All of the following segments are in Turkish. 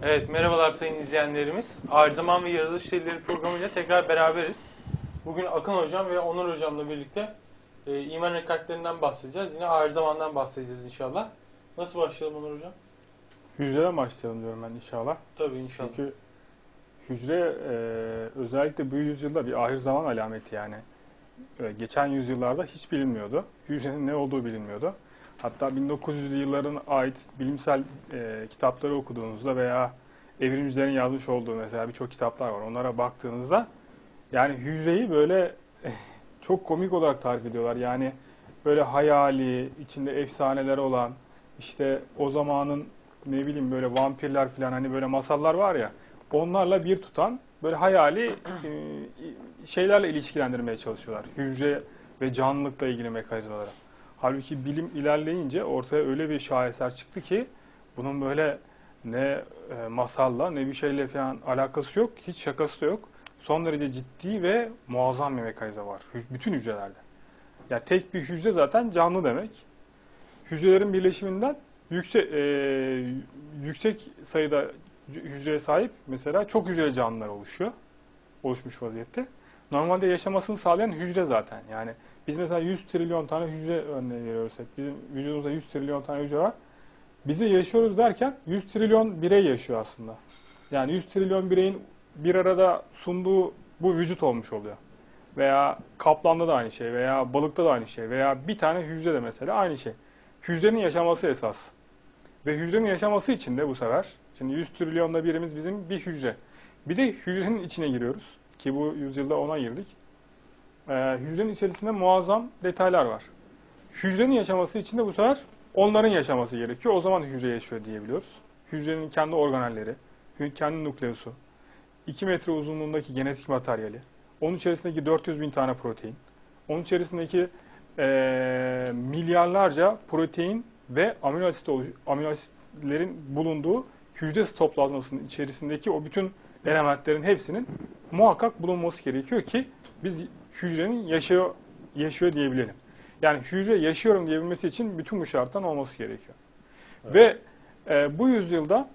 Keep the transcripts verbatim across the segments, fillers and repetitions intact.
Evet, merhabalar sayın izleyenlerimiz. Ağrı Zaman ve Yaratılış Delilleri programıyla tekrar beraberiz. Bugün Akın Hocam ve Onur Hocam'la birlikte e, iman hakikatlerinden bahsedeceğiz. Yine Ağrı Zaman'dan bahsedeceğiz inşallah. Nasıl başlayalım Onur Hocam? Hücreden başlayalım diyorum ben inşallah. Tabii inşallah. Çünkü hücre e, özellikle bu yüzyılda bir ahir zaman alameti yani. E, geçen yüzyıllarda hiç bilinmiyordu. Hücrenin ne olduğu bilinmiyordu. Hatta bin dokuz yüzlü yılların ait bilimsel e, kitapları okuduğunuzda veya evrimcilerin yazmış olduğu mesela birçok kitaplar var. Onlara baktığınızda yani hücreyi böyle çok komik olarak tarif ediyorlar. Yani böyle hayali, içinde efsaneler olan, işte o zamanın ne bileyim böyle vampirler falan hani böyle masallar var ya, onlarla bir tutan böyle hayali e, şeylerle ilişkilendirmeye çalışıyorlar. Hücre ve canlılıkla ilgili mekanizmalara. Halbuki bilim ilerleyince ortaya öyle bir şaheser çıktı ki bunun böyle ne e, masalla ne bir şeyle falan alakası yok. Hiç şakası da yok. Son derece ciddi ve muazzam bir mekanizma var. Hü- Bütün hücrelerde. Yani tek bir hücre zaten canlı demek. Hücrelerin birleşiminden yüksek, e, yüksek sayıda hücreye sahip mesela çok hücreli canlılar oluşuyor. Oluşmuş vaziyette. Normalde yaşamasını sağlayan hücre zaten. Yani biz mesela yüz trilyon tane hücre örneği veriyorsak, bizim vücudumuzda yüz trilyon tane hücre var. Bizi yaşıyoruz derken yüz trilyon birey yaşıyor aslında. Yani yüz trilyon bireyin bir arada sunduğu bu vücut olmuş oluyor. Veya kaplanda da aynı şey veya balıkta da aynı şey veya bir tane hücre de mesela aynı şey. Hücrenin yaşaması esas. Ve hücrenin yaşaması için de bu sefer, şimdi yüz trilyonda birimiz bizim bir hücre. Bir de hücrenin içine giriyoruz ki bu yüzyılda ona girdik. Ee, hücrenin içerisinde muazzam detaylar var. Hücrenin yaşaması için de bu sefer onların yaşaması gerekiyor. O zaman hücre yaşıyor diyebiliyoruz. Hücrenin kendi organelleri, kendi nukleosu, iki metre uzunluğundaki genetik materyali, onun içerisindeki dört yüz bin tane protein, onun içerisindeki e, milyarlarca protein ve amino asit amino asitlerin bulunduğu hücre sitoplazmasının içerisindeki o bütün elementlerin hepsinin muhakkak bulunması gerekiyor ki biz hücrenin yaşıyor yaşıyor diyebilelim. Yani hücre yaşıyorum diyebilmesi için bütün bu şarttan olması gerekiyor. Evet. Ve e, bu yüzyılda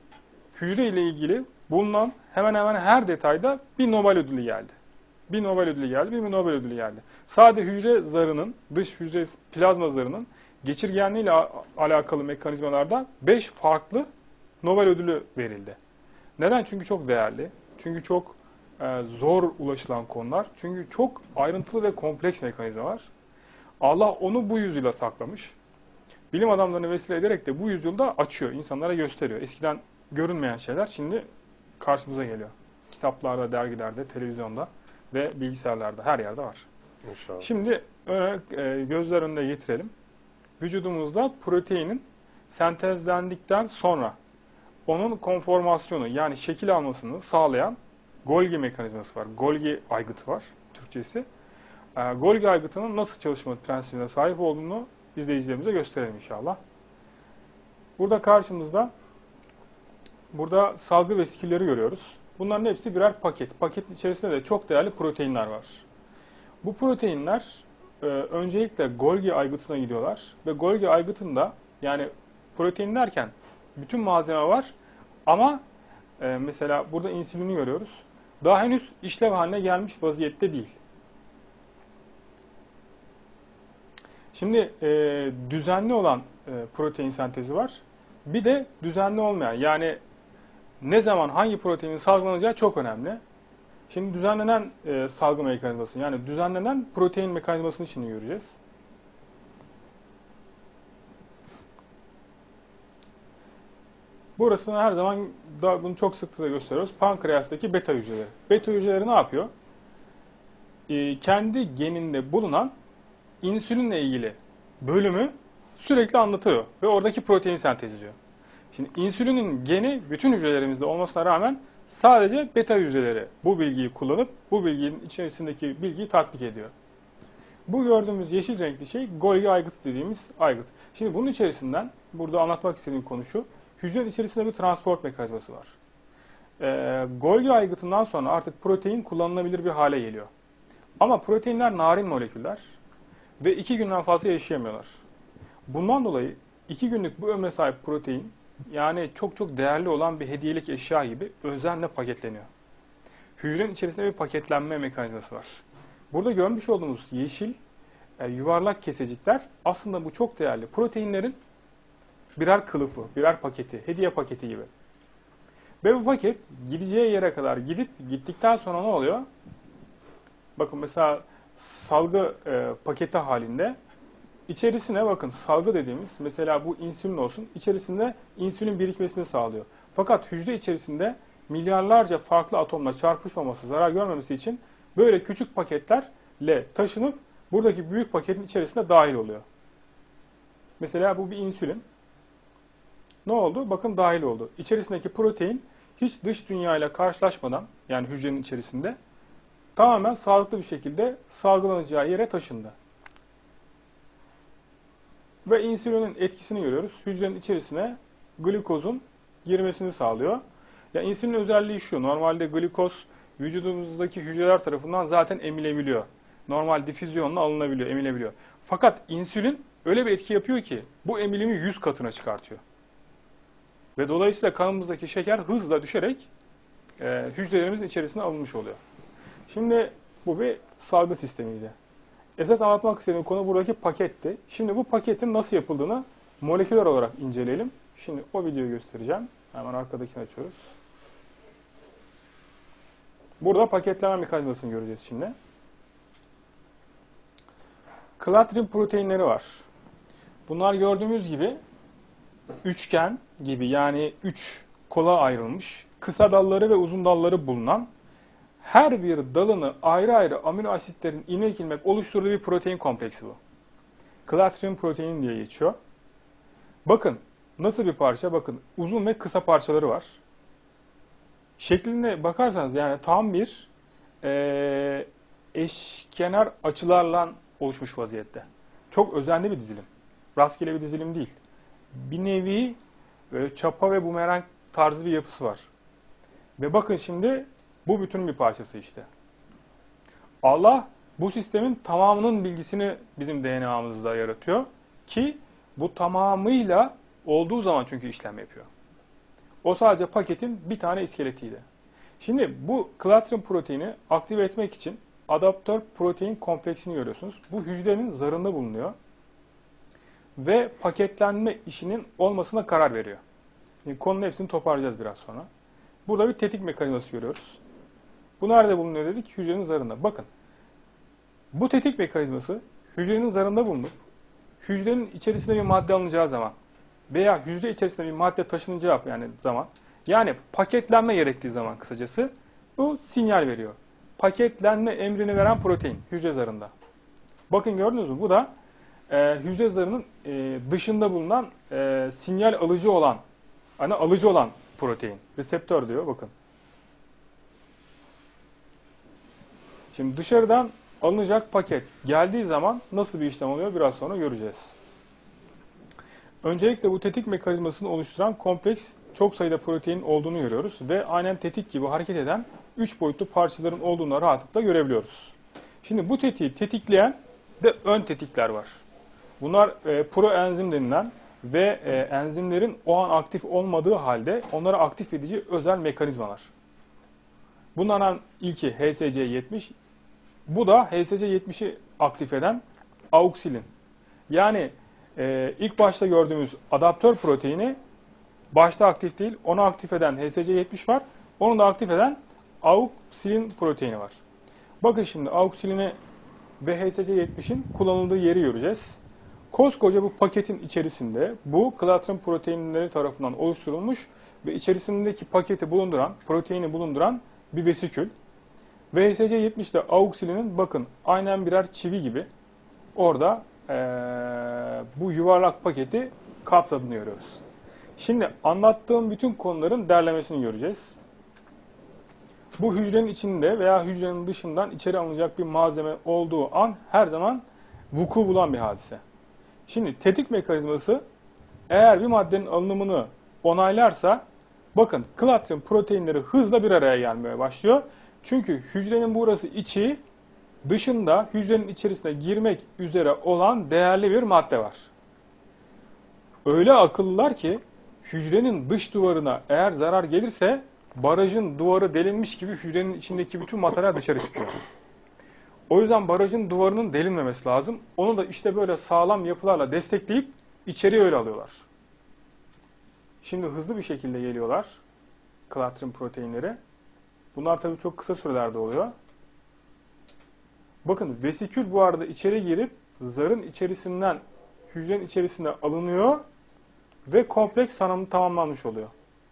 hücre ile ilgili bulunan hemen hemen her detayda bir Nobel ödülü geldi. Bir Nobel ödülü geldi, bir Nobel ödülü geldi. Sadece hücre zarının, dış hücre plazma zarının geçirgenliği ile alakalı mekanizmalarda beş farklı Nobel ödülü verildi. Neden? Çünkü çok değerli. Çünkü çok e, zor ulaşılan konular. Çünkü çok ayrıntılı ve kompleks mekanizmalar. Allah onu bu yüzyıla saklamış. Bilim adamlarını vesile ederek de bu yüzyılda açıyor, insanlara gösteriyor. Eskiden görünmeyen şeyler şimdi karşımıza geliyor. Kitaplarda, dergilerde, televizyonda ve bilgisayarlarda her yerde var. İnşallah. Şimdi öne, e, gözler önüne getirelim. Vücudumuzda proteinin sentezlendikten sonra onun konformasyonu yani şekil almasını sağlayan Golgi mekanizması var. Golgi aygıtı var Türkçesi. E, Golgi aygıtının nasıl çalışma prensibine sahip olduğunu izleyicilerimize gösterelim inşallah. Burada karşımızda burada salgı vesikülleri görüyoruz. Bunların hepsi birer paket. Paketin içerisinde de çok değerli proteinler var. Bu proteinler e, öncelikle Golgi aygıtına gidiyorlar ve Golgi aygıtında yani protein derken bütün malzeme var ama e, mesela burada insülini görüyoruz. Daha henüz işlev haline gelmiş vaziyette değil. Şimdi e, düzenli olan e, protein sentezi var. Bir de düzenli olmayan yani ne zaman hangi proteinin salgılanacağı çok önemli. Şimdi düzenlenen e, salgı mekanizması yani düzenlenen protein mekanizmasını şimdi göreceğiz. Burasını her zaman da bunu çok sıklıkla gösteriyoruz. Pankreastaki beta hücreleri. Beta hücreleri ne yapıyor? E, kendi geninde bulunan insülinle ilgili bölümü sürekli anlatıyor ve oradaki protein sentezliyor. Şimdi insülinin geni bütün hücrelerimizde olmasına rağmen sadece beta hücreleri bu bilgiyi kullanıp bu bilginin içerisindeki bilgiyi tatbik ediyor. Bu gördüğümüz yeşil renkli şey Golgi aygıtı dediğimiz aygıt. Şimdi bunun içerisinden burada anlatmak istediğim konu şu. Hücrenin içerisinde bir transport mekanizması var. Ee, Golgi aygıtından sonra artık protein kullanılabilir bir hale geliyor. Ama proteinler narin moleküller ve iki günden fazla yaşayamıyorlar. Bundan dolayı iki günlük bu ömre sahip protein Yani çok çok değerli olan bir hediyelik eşya gibi özenle paketleniyor. Hücrenin içerisinde bir paketlenme mekanizması var. Burada görmüş olduğumuz yeşil e, yuvarlak kesecikler aslında bu çok değerli proteinlerin birer kılıfı, birer paketi, hediye paketi gibi. Ve bu paket gideceği yere kadar gidip gittikten sonra ne oluyor? Bakın mesela salgı e, paketi halinde içerisine bakın salgı dediğimiz mesela bu insülin olsun içerisinde insülin birikmesini sağlıyor. Fakat hücre içerisinde milyarlarca farklı atomla çarpışmaması, zarar görmemesi için böyle küçük paketlerle taşınıp buradaki büyük paketin içerisine dahil oluyor. Mesela bu bir insülin. Ne oldu? Bakın dahil oldu. İçerisindeki protein hiç dış dünya ile karşılaşmadan yani hücrenin içerisinde tamamen sağlıklı bir şekilde salgılanacağı yere taşındı. Ve insülinin etkisini görüyoruz. Hücrenin içerisine glikozun girmesini sağlıyor. Ya insülin özelliği şu. Normalde glikoz vücudumuzdaki hücreler tarafından zaten emilebiliyor. Normal difüzyonla alınabiliyor, emilebiliyor. Fakat insülin öyle bir etki yapıyor ki bu emilimi yüz katına çıkartıyor. Ve dolayısıyla kanımızdaki şeker hızla düşerek e, hücrelerimizin içerisine alınmış oluyor. Şimdi bu bir salgı sistemiydi. Esas anlatmak istediğim konu buradaki paketti. Şimdi bu paketin nasıl yapıldığını moleküler olarak inceleyelim. Şimdi o videoyu göstereceğim. Hemen arkadakini açıyoruz. Burada paketleme mekanizmasını göreceğiz şimdi. Klatrin proteinleri var. Bunlar gördüğümüz gibi üçgen gibi yani üç kola ayrılmış, kısa dalları ve uzun dalları bulunan her bir dalını ayrı ayrı amino asitlerin ilmek ilmek oluşturduğu bir protein kompleksi bu. Klatrin proteini diye geçiyor. Bakın nasıl bir parça? Bakın uzun ve kısa parçaları var. Şekline bakarsanız yani tam bir e, eşkenar açılarla oluşmuş vaziyette. Çok özenli bir dizilim. Rastgele bir dizilim değil. Bir nevi böyle çapa ve bumerang tarzı bir yapısı var. Ve bakın şimdi bu bütün bir parçası işte. Allah bu sistemin tamamının bilgisini bizim D N A'mızda yaratıyor ki bu tamamıyla olduğu zaman çünkü işlem yapıyor. O sadece paketin bir tane iskeletiydi. Şimdi bu klatrin proteini aktive etmek için adaptör protein kompleksini görüyorsunuz. Bu hücrenin zarında bulunuyor. Ve paketlenme işinin olmasına karar veriyor. Şimdi konunun hepsini toparlayacağız biraz sonra. Burada bir tetik mekanizması görüyoruz. Bu nerede bulunuyor dedik? Hücrenin zarında. Bakın. Bu tetik mekanizması hücrenin zarında bulunup hücrenin içerisinde bir madde alınacağı zaman veya hücre içerisinde bir madde taşınacağı yani zaman yani paketlenme gerektiği zaman kısacası bu sinyal veriyor. Paketlenme emrini veren protein hücre zarında. Bakın gördünüz mü? Bu da e, hücre zarının e, dışında bulunan e, sinyal alıcı olan hani alıcı olan protein. Reseptör diyor bakın. Şimdi dışarıdan alınacak paket geldiği zaman nasıl bir işlem oluyor biraz sonra göreceğiz. Öncelikle bu tetik mekanizmasını oluşturan kompleks çok sayıda protein olduğunu görüyoruz ve aynen tetik gibi hareket eden üç boyutlu parçaların olduğunu rahatlıkla görebiliyoruz. Şimdi bu tetiği tetikleyen de ön tetikler var. Bunlar e, proenzim denilen ve e, enzimlerin o an aktif olmadığı halde onları aktif edici özel mekanizmalar. Bunlardan ilki H S C yetmiş. Bu da H S C yetmişi aktif eden auksilin. Yani e, ilk başta gördüğümüz adaptör proteini başta aktif değil. Onu aktif eden H S C yetmiş var. Onu da aktif eden auksilin proteini var. Bakın şimdi auksilini ve H S C yetmişin kullanıldığı yeri göreceğiz. Koskoca bu paketin içerisinde bu klatrin proteinleri tarafından oluşturulmuş ve içerisindeki paketi bulunduran, proteini bulunduran bir vesikül. Ve H S C yetmiş de auksilinin bakın aynen birer çivi gibi orada ee, bu yuvarlak paketi kapsadığını görüyoruz. Şimdi anlattığım bütün konuların derlemesini göreceğiz. Bu hücrenin içinde veya hücrenin dışından içeri alınacak bir malzeme olduğu an her zaman vuku bulan bir hadise. Şimdi tetik mekanizması eğer bir maddenin alınımını onaylarsa bakın klatrin proteinleri hızla bir araya gelmeye başlıyor. Çünkü hücrenin burası içi dışında hücrenin içerisine girmek üzere olan değerli bir madde var. Öyle akıllılar ki hücrenin dış duvarına eğer zarar gelirse barajın duvarı delinmiş gibi hücrenin içindeki bütün materyal dışarı çıkıyor. O yüzden barajın duvarının delinmemesi lazım. Onu da işte böyle sağlam yapılarla destekleyip içeriye öyle alıyorlar. Şimdi hızlı bir şekilde geliyorlar klatrin proteinleri. Bunlar tabii çok kısa sürelerde oluyor. Bakın vesikül bu arada içeri girip zarın içerisinden hücrenin içerisine alınıyor ve kompleks tanımı tamamlanmış oluyor.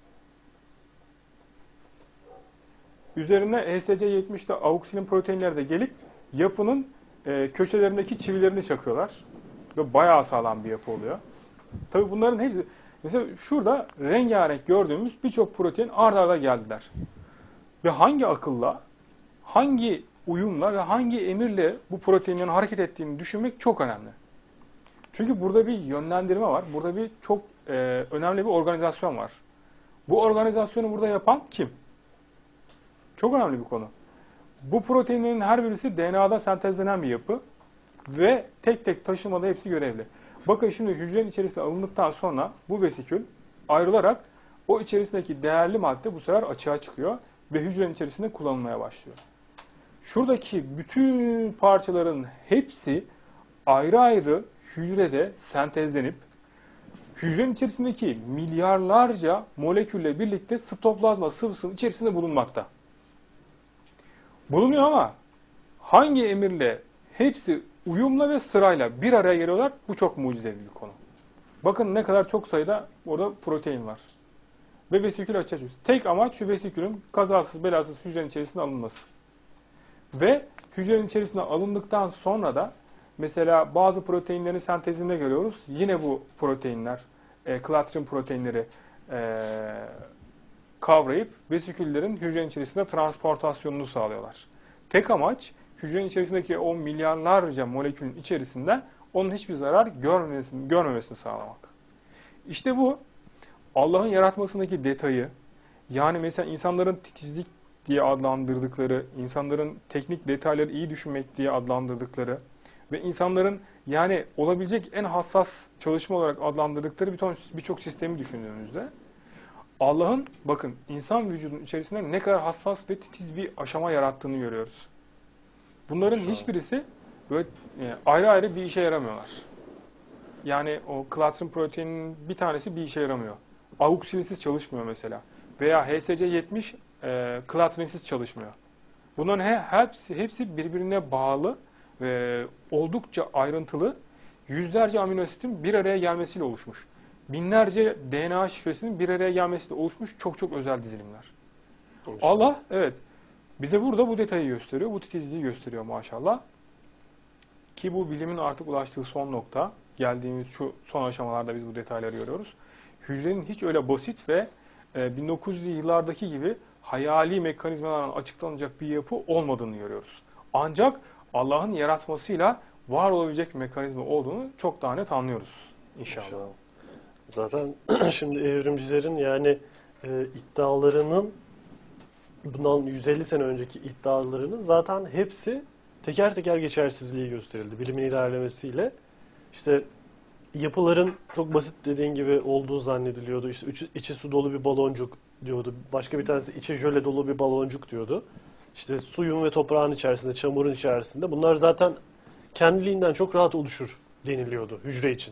Üzerine H S C yetmişte auksilin proteinleri de gelip yapının e, köşelerindeki çivilerini çakıyorlar. Ve bayağı sağlam bir yapı oluyor. Tabii bunların hepsi, mesela şurada rengarenk gördüğümüz birçok protein ard arda geldiler. Ve hangi akılla, hangi uyumla ve hangi emirle bu proteinlerin hareket ettiğini düşünmek çok önemli. Çünkü burada bir yönlendirme var. Burada bir çok e, önemli bir organizasyon var. Bu organizasyonu burada yapan kim? Çok önemli bir konu. Bu proteinlerin her birisi D N A'da sentezlenen bir yapı ve tek tek taşımada hepsi görevli. Bakın şimdi hücrenin içerisine alındıktan sonra bu vesikül ayrılarak o içerisindeki değerli madde bu sefer açığa çıkıyor ve hücrenin içerisinde kullanılmaya başlıyor. Şuradaki bütün parçaların hepsi ayrı ayrı hücrede sentezlenip hücrenin içerisindeki milyarlarca molekülle birlikte sitoplazma sıvısının içerisinde bulunmakta. Bulunuyor ama hangi emirle hepsi uyumla ve sırayla bir araya geliyorlar? Bu çok mucizevi bir konu. Bakın ne kadar çok sayıda orada protein var. Ve vesikül açığa çıkıyor. Tek amaç şu vesikülün kazasız belasız hücrenin içerisine alınması. Ve hücrenin içerisine alındıktan sonra da mesela bazı proteinlerin sentezinde görüyoruz. Yine bu proteinler, e, klatrin proteinleri e, kavrayıp vesiküllerin hücrenin içerisinde transportasyonunu sağlıyorlar. Tek amaç hücrenin içerisindeki o milyarlarca molekülün içerisinde onun hiçbir zarar görmemesini, görmemesini sağlamak. İşte bu Allah'ın yaratmasındaki detayı, yani mesela insanların titizlik diye adlandırdıkları, insanların teknik detayları iyi düşünmek diye adlandırdıkları ve insanların yani olabilecek en hassas çalışma olarak adlandırdıkları birçok sistemi düşündüğümüzde Allah'ın bakın insan vücudunun içerisinde ne kadar hassas ve titiz bir aşama yarattığını görüyoruz. Bunların Maşallah. hiçbirisi böyle e, ayrı ayrı bir işe yaramıyorlar. Yani o klatrin proteinin bir tanesi bir işe yaramıyor. Auksilisiz çalışmıyor mesela. Veya H S C yetmiş e, klatrinsiz çalışmıyor. Bunların he, hepsi, hepsi birbirine bağlı ve oldukça ayrıntılı yüzlerce amino asitin bir araya gelmesiyle oluşmuş. Binlerce D N A şifresinin bir araya gelmesiyle oluşmuş çok çok özel dizilimler. İnşallah. Allah evet bize burada bu detayı gösteriyor, bu titizliği gösteriyor maşallah. Ki bu bilimin artık ulaştığı son nokta, geldiğimiz şu son aşamalarda biz bu detayları görüyoruz. Hücrenin hiç öyle basit ve bin dokuz yüzlü yıllardaki gibi hayali mekanizmalarla açıklanacak bir yapı olmadığını görüyoruz. Ancak Allah'ın yaratmasıyla var olabilecek bir mekanizma olduğunu çok daha net anlıyoruz inşallah. İnşallah. Zaten şimdi evrimcilerin yani e, iddialarının bundan yüz elli sene önceki iddialarının zaten hepsi teker teker geçersizliği gösterildi bilimin ilerlemesiyle. İşte yapıların çok basit dediğin gibi olduğu zannediliyordu. İşte içi, içi su dolu bir baloncuk diyordu. Başka bir tanesi içi jöle dolu bir baloncuk diyordu. İşte suyun ve toprağın içerisinde, çamurun içerisinde. Bunlar zaten kendiliğinden çok rahat oluşur deniliyordu hücre için.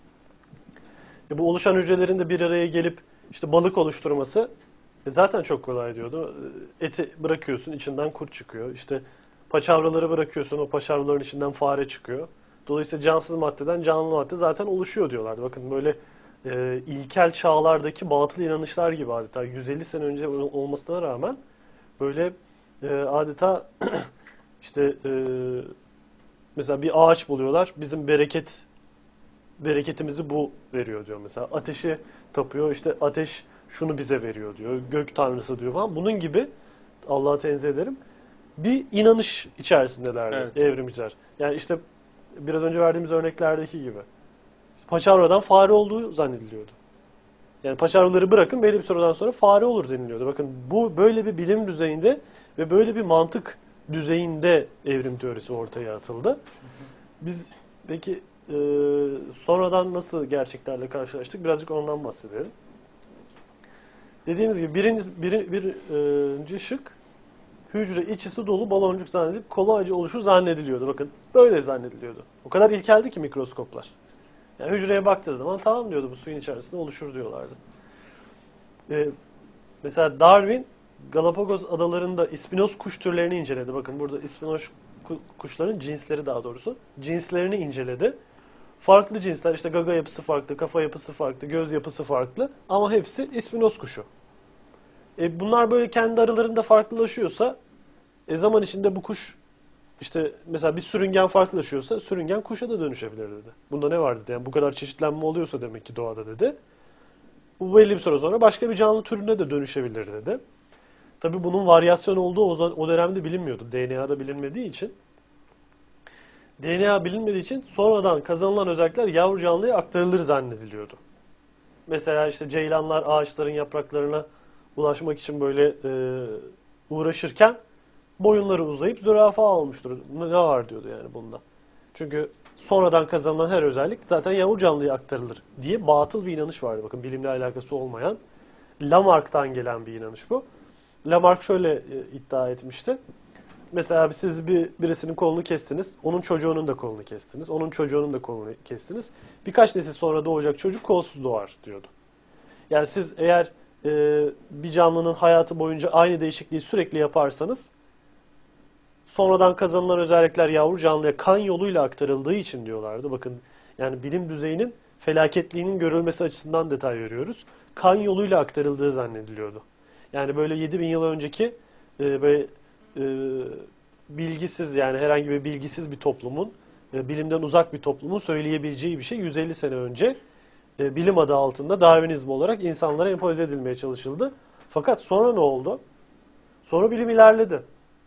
E bu oluşan hücrelerin de bir araya gelip işte balık oluşturması e zaten çok kolay diyordu. Eti bırakıyorsun, içinden kurt çıkıyor. İşte paçavraları bırakıyorsun, o paçavraların içinden fare çıkıyor. Dolayısıyla cansız maddeden canlı madde zaten oluşuyor diyorlardı. Bakın böyle e, ilkel çağlardaki batıl inanışlar gibi adeta yüz elli sene önce olmasına rağmen böyle e, adeta işte e, mesela bir ağaç buluyorlar. Bizim bereket bereketimizi bu veriyor diyor mesela. Ateşi tapıyor. İşte ateş şunu bize veriyor diyor. Gök tanrısı diyor falan. Bunun gibi Allah'a tenzih ederim. Bir inanış içerisindelerdi Evet. evrimciler. Yani işte biraz önce verdiğimiz örneklerdeki gibi. Paçavradan fare olduğu zannediliyordu. Yani paçavraları bırakın belli bir süreden sonra fare olur deniliyordu. Bakın bu böyle bir bilim düzeyinde ve böyle bir mantık düzeyinde evrim teorisi ortaya atıldı. Biz peki e, sonradan nasıl gerçeklerle karşılaştık? Birazcık ondan bahsedelim. dediğimiz gibi birinci, bir, birinci şık hücre içi su dolu baloncuk zannedilip kolayca oluşur zannediliyordu. Bakın böyle zannediliyordu. O kadar ilkeldi ki mikroskoplar. Yani hücreye baktığı zaman tamam diyordu bu suyun içerisinde oluşur diyorlardı. Ee, mesela Darwin Galapagos adalarında ispinoz kuş türlerini inceledi. Bakın burada ispinoz kuşların cinsleri daha doğrusu. Cinslerini inceledi. Farklı cinsler işte gaga yapısı farklı, kafa yapısı farklı, göz yapısı farklı ama hepsi ispinoz kuşu. E bunlar böyle kendi aralarında farklılaşıyorsa e zaman içinde bu kuş işte mesela bir sürüngen farklılaşıyorsa sürüngen kuşa da dönüşebilir dedi. Bunda ne var dedi. Yani bu kadar çeşitlenme oluyorsa demek ki doğada dedi. Bu belli bir süre sonra başka bir canlı türüne de dönüşebilir dedi. Tabii bunun varyasyon olduğu o, o dönemde bilinmiyordu. D N A'da bilinmediği için. D N A bilinmediği için sonradan kazanılan özellikler yavru canlıya aktarılır zannediliyordu. Mesela işte ceylanlar ağaçların yapraklarına ulaşmak için böyle e, uğraşırken boyunları uzayıp zürafa olmuştur. Ne var diyordu yani bunda. Çünkü sonradan kazanılan her özellik zaten yavru canlıya aktarılır diye batıl bir inanış vardı. Bakın bilimle alakası olmayan. Lamarck'tan gelen bir inanış bu. Lamarck şöyle e, iddia etmişti. Mesela siz bir birisinin kolunu kestiniz, onun çocuğunun da kolunu kestiniz, onun çocuğunun da kolunu kestiniz. Birkaç nesil sonra doğacak çocuk kolsuz doğar diyordu. Yani siz eğer e, bir canlının hayatı boyunca aynı değişikliği sürekli yaparsanız, sonradan kazanılan özellikler yavru canlıya kan yoluyla aktarıldığı için diyorlardı. Bakın yani bilim düzeyinin felaketliğinin görülmesi açısından detay veriyoruz. Kan yoluyla aktarıldığı zannediliyordu. Yani böyle yedi bin yıl önceki e, böyle e, bilgisiz yani herhangi bir bilgisiz bir toplumun, e, bilimden uzak bir toplumun söyleyebileceği bir şey yüz elli sene önce e, bilim adı altında Darwinizm olarak insanlara empoze edilmeye çalışıldı. Fakat sonra ne oldu? Sonra bilim ilerledi.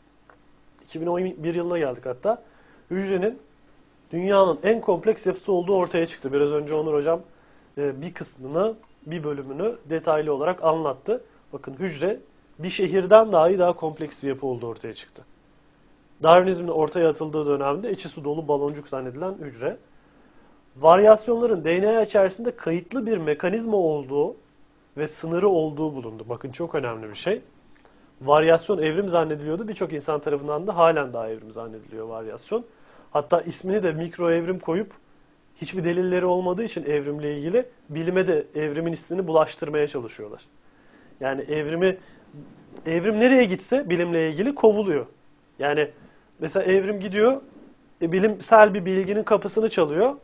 iki bin on bir yılına geldik hatta. Hücrenin dünyanın en kompleks yapısı olduğu ortaya çıktı. Biraz önce Onur Hocam e, bir kısmını, bir bölümünü detaylı olarak anlattı. Bakın hücre bir şehirden dahi daha kompleks bir yapı olduğu ortaya çıktı. Darwinizmin ortaya atıldığı dönemde içi su dolu baloncuk zannedilen hücre. Varyasyonların D N A içerisinde kayıtlı bir mekanizma olduğu ve sınırı olduğu bulundu. Bakın çok önemli bir şey. Varyasyon evrim zannediliyordu. Birçok insan tarafından da halen daha evrim zannediliyor varyasyon. Hatta ismini de mikro evrim koyup hiçbir delilleri olmadığı için evrimle ilgili bilime de evrimin ismini bulaştırmaya çalışıyorlar. Yani evrimi evrim nereye gitse bilimle ilgili kovuluyor. Yani mesela evrim gidiyor, e, bilimsel bir bilginin kapısını çalıyor.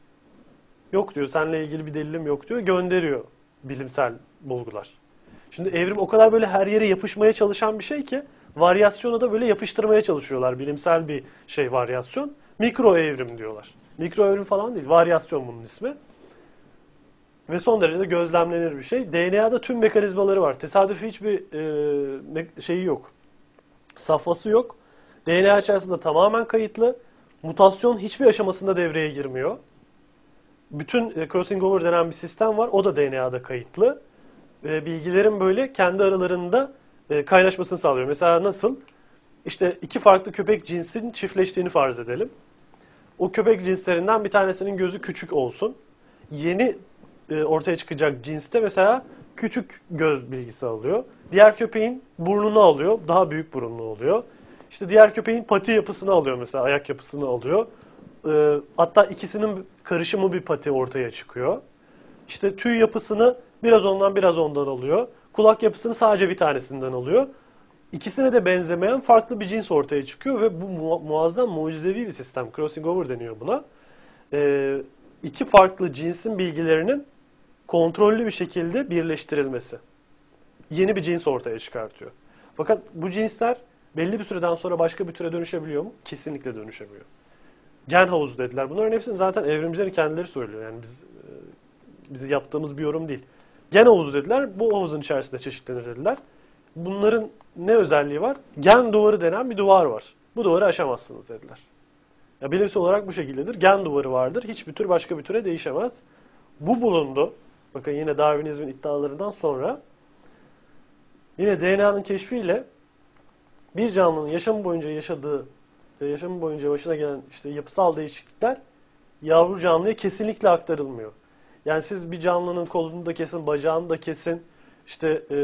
Yok diyor, seninle ilgili bir delilim yok diyor, gönderiyor bilimsel bulgular. Şimdi evrim o kadar böyle her yere yapışmaya çalışan bir şey ki varyasyonu da böyle yapıştırmaya çalışıyorlar. Bilimsel bir şey varyasyon. Mikro evrim diyorlar. Mikro evrim falan değil, varyasyon bunun ismi. Ve son derece de gözlemlenir bir şey. D N A'da tüm mekanizmaları var. Tesadüfi hiçbir e, şeyi yok. Safhası yok. D N A içerisinde tamamen kayıtlı. Mutasyon hiçbir aşamasında devreye girmiyor. Bütün e, crossing over denen bir sistem var. O da D N A'da kayıtlı. E, bilgilerin böyle kendi aralarında e, kaynaşmasını sağlıyor. Mesela nasıl? İşte iki farklı köpek cinsinin çiftleştiğini farz edelim. O köpek cinslerinden bir tanesinin gözü küçük olsun. Yeni e, ortaya çıkacak cinste mesela küçük göz bilgisi alıyor. Diğer köpeğin burnunu alıyor. Daha büyük burunlu oluyor. İşte diğer köpeğin pati yapısını alıyor mesela. Ayak yapısını alıyor. E, hatta ikisinin karışımı bir pati ortaya çıkıyor. İşte tüy yapısını biraz ondan biraz ondan alıyor. Kulak yapısını sadece bir tanesinden alıyor. İkisine de benzemeyen farklı bir cins ortaya çıkıyor ve bu mu muazzam mucizevi bir sistem. Crossing over deniyor buna. Ee, iki farklı cinsin bilgilerinin kontrollü bir şekilde birleştirilmesi. Yeni bir cins ortaya çıkartıyor. Fakat bu cinsler belli bir süreden sonra başka bir türe dönüşebiliyor mu? Kesinlikle dönüşemiyor. Gen havuzu dediler. Bunların hepsini zaten evrimcilerin kendileri söylüyor. Yani biz biz yaptığımız bir yorum değil. Gen havuzu dediler. Bu havuzun içerisinde çeşitlenir dediler. Bunların ne özelliği var? Gen duvarı denen bir duvar var. Bu duvarı aşamazsınız dediler. Ya bilimsel olarak bu şekildedir. Gen duvarı vardır. Hiçbir tür başka bir türe değişemez. Bu bulundu. Bakın yine Darwinizmin iddialarından sonra yine D N A'nın keşfiyle bir canlının yaşamı boyunca yaşadığı, yaşamı boyunca başına gelen işte yapısal değişiklikler yavru canlıya kesinlikle aktarılmıyor. Yani siz bir canlının kolunu da kesin, bacağını da kesin, işte e,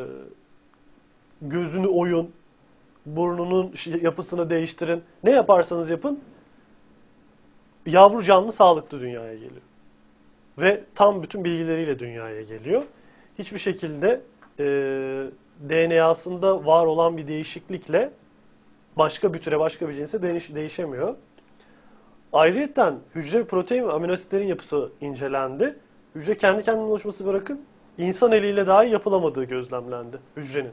gözünü oyun, burnunun yapısını değiştirin. Ne yaparsanız yapın, yavru canlı sağlıklı dünyaya geliyor. Ve tam bütün bilgileriyle dünyaya geliyor. Hiçbir şekilde e, D N A'sında var olan bir değişiklikle başka bir türe, başka bir cinse değiş, değişemiyor. Ayrıyeten hücre, protein ve amino asitlerin yapısı incelendi. Hücre kendi kendine oluşması bırakın, insan eliyle dahi yapılamadığı gözlemlendi hücrenin.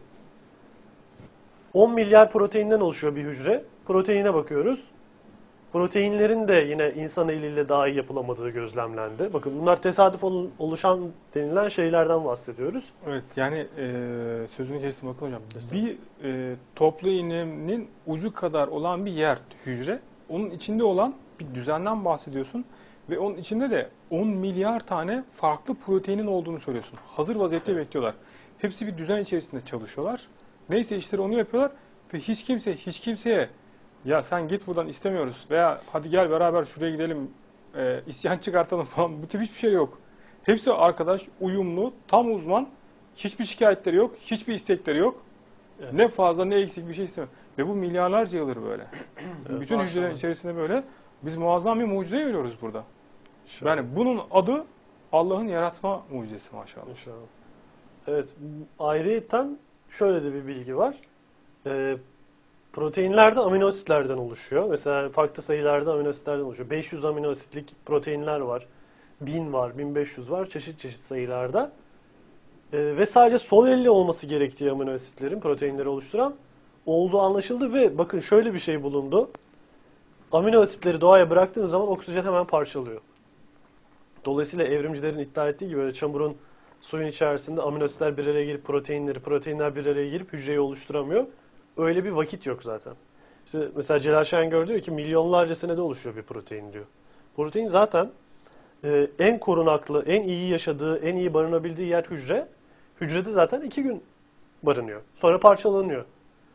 on milyar proteinden oluşuyor bir hücre. Proteine bakıyoruz. Proteinlerin de yine insan eliyle dahi yapılamadığı gözlemlendi. Bakın bunlar tesadüf oluşan denilen şeylerden bahsediyoruz. Evet, yani e, sözünü kestim Akın Hocam. Bir e, toplu iğnenin ucu kadar olan bir yer hücre. Onun içinde olan bir düzenden bahsediyorsun. Ve onun içinde de on milyar tane farklı proteinin olduğunu söylüyorsun. Hazır vaziyette evet. bekliyorlar. Hepsi bir düzen içerisinde çalışıyorlar. Neyse işleri onu yapıyorlar. Ve hiç kimse, hiç kimseye ya sen git buradan istemiyoruz veya hadi gel beraber şuraya gidelim e, isyan çıkartalım falan bu tip hiçbir şey yok. Hepsi arkadaş, uyumlu, tam uzman, hiçbir şikayetleri yok, hiçbir istekleri yok. Evet. Ne fazla ne eksik bir şey istemiyor. Ve bu milyarlarca yıldır böyle. Evet, bütün hücrelerin içerisinde böyle. Biz muazzam bir mucize görüyoruz burada. İnşallah. Yani bunun adı Allah'ın yaratma mucizesi maşallah. İnşallah. Evet, ayrıyeten şöyle de bir bilgi var. Ee, Proteinler de amino asitlerden oluşuyor. Mesela farklı sayılarda amino asitlerden oluşuyor. beş yüz amino asitlik proteinler var. bin var, bin beş yüz var. Çeşit çeşit sayılarda. Ee, ve sadece sol elle olması gerektiği amino asitlerin proteinleri oluşturan olduğu anlaşıldı. Ve bakın şöyle bir şey bulundu. Amino asitleri doğaya bıraktığınız zaman oksijen hemen parçalıyor. Dolayısıyla evrimcilerin iddia ettiği gibi böyle çamurun suyun içerisinde amino asitler bir araya gelip proteinleri, proteinler bir araya gelip hücreyi oluşturamıyor. Öyle bir vakit yok zaten. İşte mesela Celal Şengör diyor ki milyonlarca senede oluşuyor bir protein diyor. Protein zaten e, en korunaklı, en iyi yaşadığı, en iyi barınabildiği yer hücre. Hücrede zaten iki gün barınıyor. Sonra parçalanıyor.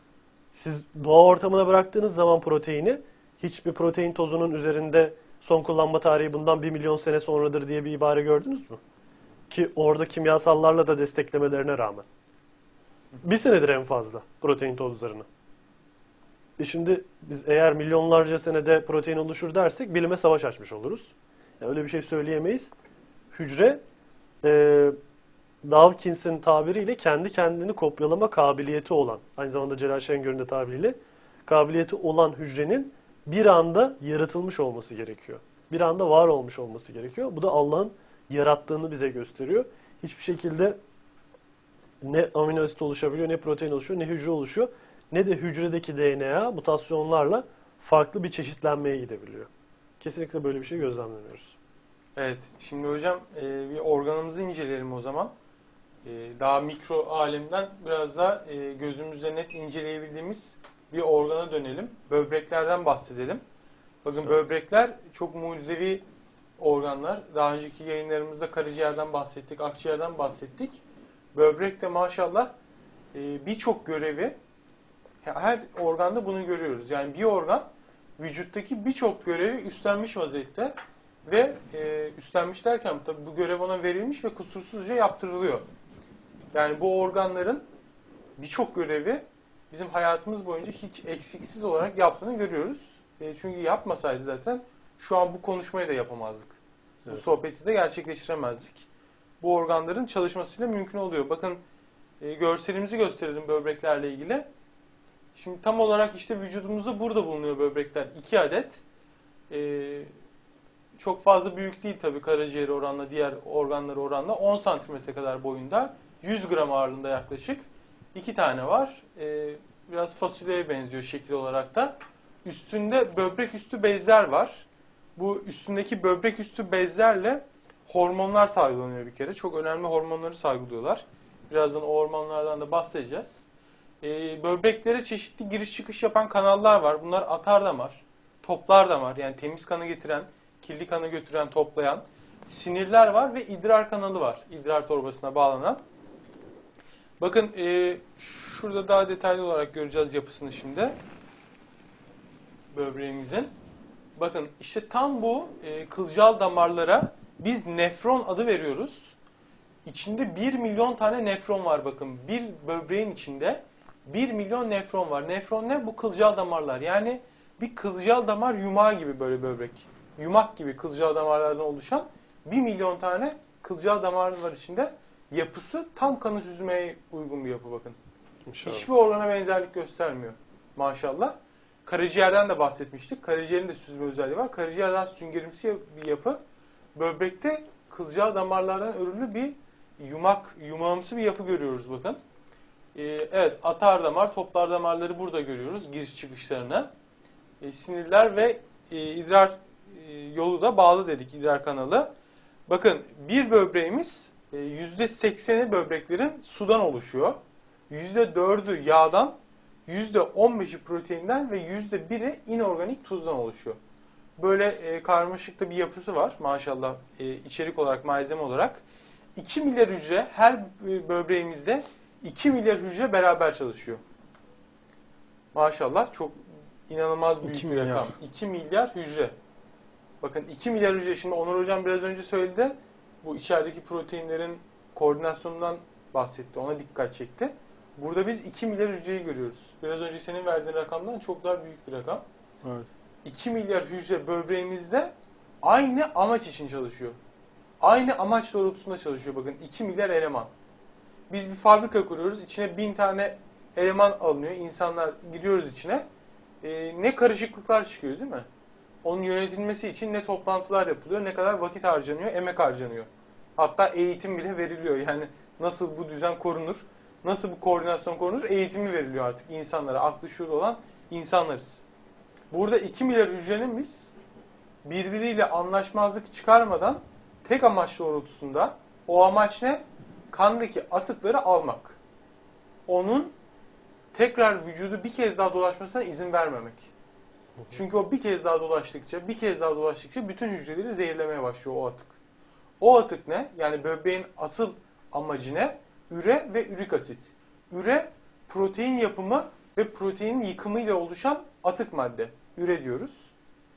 Siz doğa ortamına bıraktığınız zaman proteini, hiçbir protein tozunun üzerinde son kullanma tarihi bundan bir milyon sene sonradır diye bir ibare gördünüz mü? Ki orada kimyasallarla da desteklemelerine rağmen. Bir senedir en fazla protein tozlarını. E şimdi biz eğer milyonlarca senede protein oluşur dersek bilime savaş açmış oluruz. Yani öyle bir şey söyleyemeyiz. Hücre e, Dawkins'in tabiriyle kendi kendini kopyalama kabiliyeti olan, aynı zamanda Celal Şengör'ün de tabiriyle kabiliyeti olan hücrenin bir anda yaratılmış olması gerekiyor. Bir anda var olmuş olması gerekiyor. Bu da Allah'ın yarattığını bize gösteriyor. Hiçbir şekilde ne amino asit oluşabiliyor, ne protein oluşuyor, ne hücre oluşuyor, ne de hücredeki D N A mutasyonlarla farklı bir çeşitlenmeye gidebiliyor. Kesinlikle böyle bir şey gözlemlemiyoruz. Evet, şimdi hocam e, bir organımızı inceleyelim o zaman. E, daha mikro alemden biraz daha e, gözümüzle net inceleyebildiğimiz bir organa dönelim. Böbreklerden bahsedelim. Bakın Şu. böbrekler çok mucizevi organlar. Daha önceki yayınlarımızda karaciğerden bahsettik, akciğerden bahsettik. Böbrek de maşallah e, birçok görevi, her organda bunu görüyoruz. Yani bir organ vücuttaki birçok görevi üstlenmiş vaziyette ve e, üstlenmiş derken tabii bu görev ona verilmiş ve kusursuzca yaptırılıyor. Yani bu organların birçok görevi bizim hayatımız boyunca hiç eksiksiz olarak yaptığını görüyoruz. E, çünkü yapmasaydı zaten şu an bu konuşmayı da yapamazdık. Evet. Bu sohbeti de gerçekleştiremezdik. Bu organların çalışmasıyla mümkün oluyor. Bakın e, görselimizi gösterelim böbreklerle ilgili. Şimdi tam olarak işte vücudumuzda burada bulunuyor böbrekler. iki adet. E, çok fazla büyük değil tabii karaciğer oranla, diğer organları oranla. on santimetre kadar boyunda. yüz gram ağırlığında yaklaşık. iki tane var. E, biraz fasulyeye benziyor şekil olarak da. Üstünde böbrek üstü bezler var. Bu üstündeki böbrek üstü bezlerle hormonlar salgılanıyor bir kere. Çok önemli hormonları salgılıyorlar. Birazdan o hormonlardan da bahsedeceğiz. Ee, böbreklere çeşitli giriş çıkış yapan kanallar var. Bunlar atar damar, toplar damar. Yani temiz kanı getiren, kirli kanı götüren, toplayan. Sinirler var ve idrar kanalı var. İdrar torbasına bağlanan. Bakın e, şurada daha detaylı olarak göreceğiz yapısını şimdi. Böbreğimizin. Bakın işte tam bu e, kılcal damarlara biz nefron adı veriyoruz. İçinde bir milyon tane nefron var bakın. Bir böbreğin içinde bir milyon nefron var. Nefron ne? Bu kılcal damarlar. Yani bir kılcal damar yumağı gibi böyle böbrek. Yumak gibi kılcal damarlardan oluşan bir milyon tane kılcal damar var içinde. Yapısı tam kanı süzmeye uygun bir yapı bakın. İnşallah. Hiçbir organa benzerlik göstermiyor. Maşallah. Karaciğerden de bahsetmiştik. Karaciğerin de süzme özelliği var. Karaciğer daha süngerimsi bir yapı. Böbrekte kılcal damarlardan örülü bir yumak, yumağımsı bir yapı görüyoruz bakın. Ee, evet, atar damar, toplar damarları burada görüyoruz giriş çıkışlarına. Ee, sinirler ve e, idrar e, yolu da bağlı dedik, idrar kanalı. Bakın bir böbreğimiz e, yüzde sekseni böbreklerin sudan oluşuyor. yüzde dördü yağdan, yüzde on beşi proteinden ve yüzde biri inorganik tuzdan oluşuyor. Böyle e, karmaşık da bir yapısı var maşallah e, içerik olarak, malzeme olarak. iki milyar hücre her böbreğimizde iki milyar hücre beraber çalışıyor. Maşallah çok inanılmaz büyük iki bir milyar. rakam. iki milyar hücre. Bakın iki milyar hücre, şimdi Onur Hocam biraz önce söyledi. Bu içerideki proteinlerin koordinasyonundan bahsetti. Ona dikkat çekti. Burada biz iki milyar hücreyi görüyoruz. Biraz önce senin verdiğin rakamdan çok daha büyük bir rakam. Evet. iki milyar hücre böbreğimizde aynı amaç için çalışıyor. Aynı amaç doğrultusunda çalışıyor. Bakın iki milyar eleman. Biz bir fabrika kuruyoruz. İçine bin tane eleman alınıyor. İnsanlar giriyoruz içine. Ee, ne karışıklıklar çıkıyor değil mi? Onun yönetilmesi için ne toplantılar yapılıyor, ne kadar vakit harcanıyor, emek harcanıyor. Hatta eğitim bile veriliyor. Yani nasıl bu düzen korunur, nasıl bu koordinasyon korunur, eğitimi veriliyor artık insanlara. Aklı şuur olan insanlarız. Burada iki milyar hücrenin biz birbiriyle anlaşmazlık çıkarmadan tek amaç doğrultusunda, o amaç ne? Kandaki atıkları almak. Onun tekrar vücudu bir kez daha dolaşmasına izin vermemek. Çünkü o bir kez daha dolaştıkça, bir kez daha dolaştıkça bütün hücreleri zehirlemeye başlıyor o atık. O atık ne? Yani böbreğin asıl amacı ne? Üre ve ürik asit. Üre, protein yapımı ve proteinin yıkımıyla oluşan atık madde. Üre diyoruz.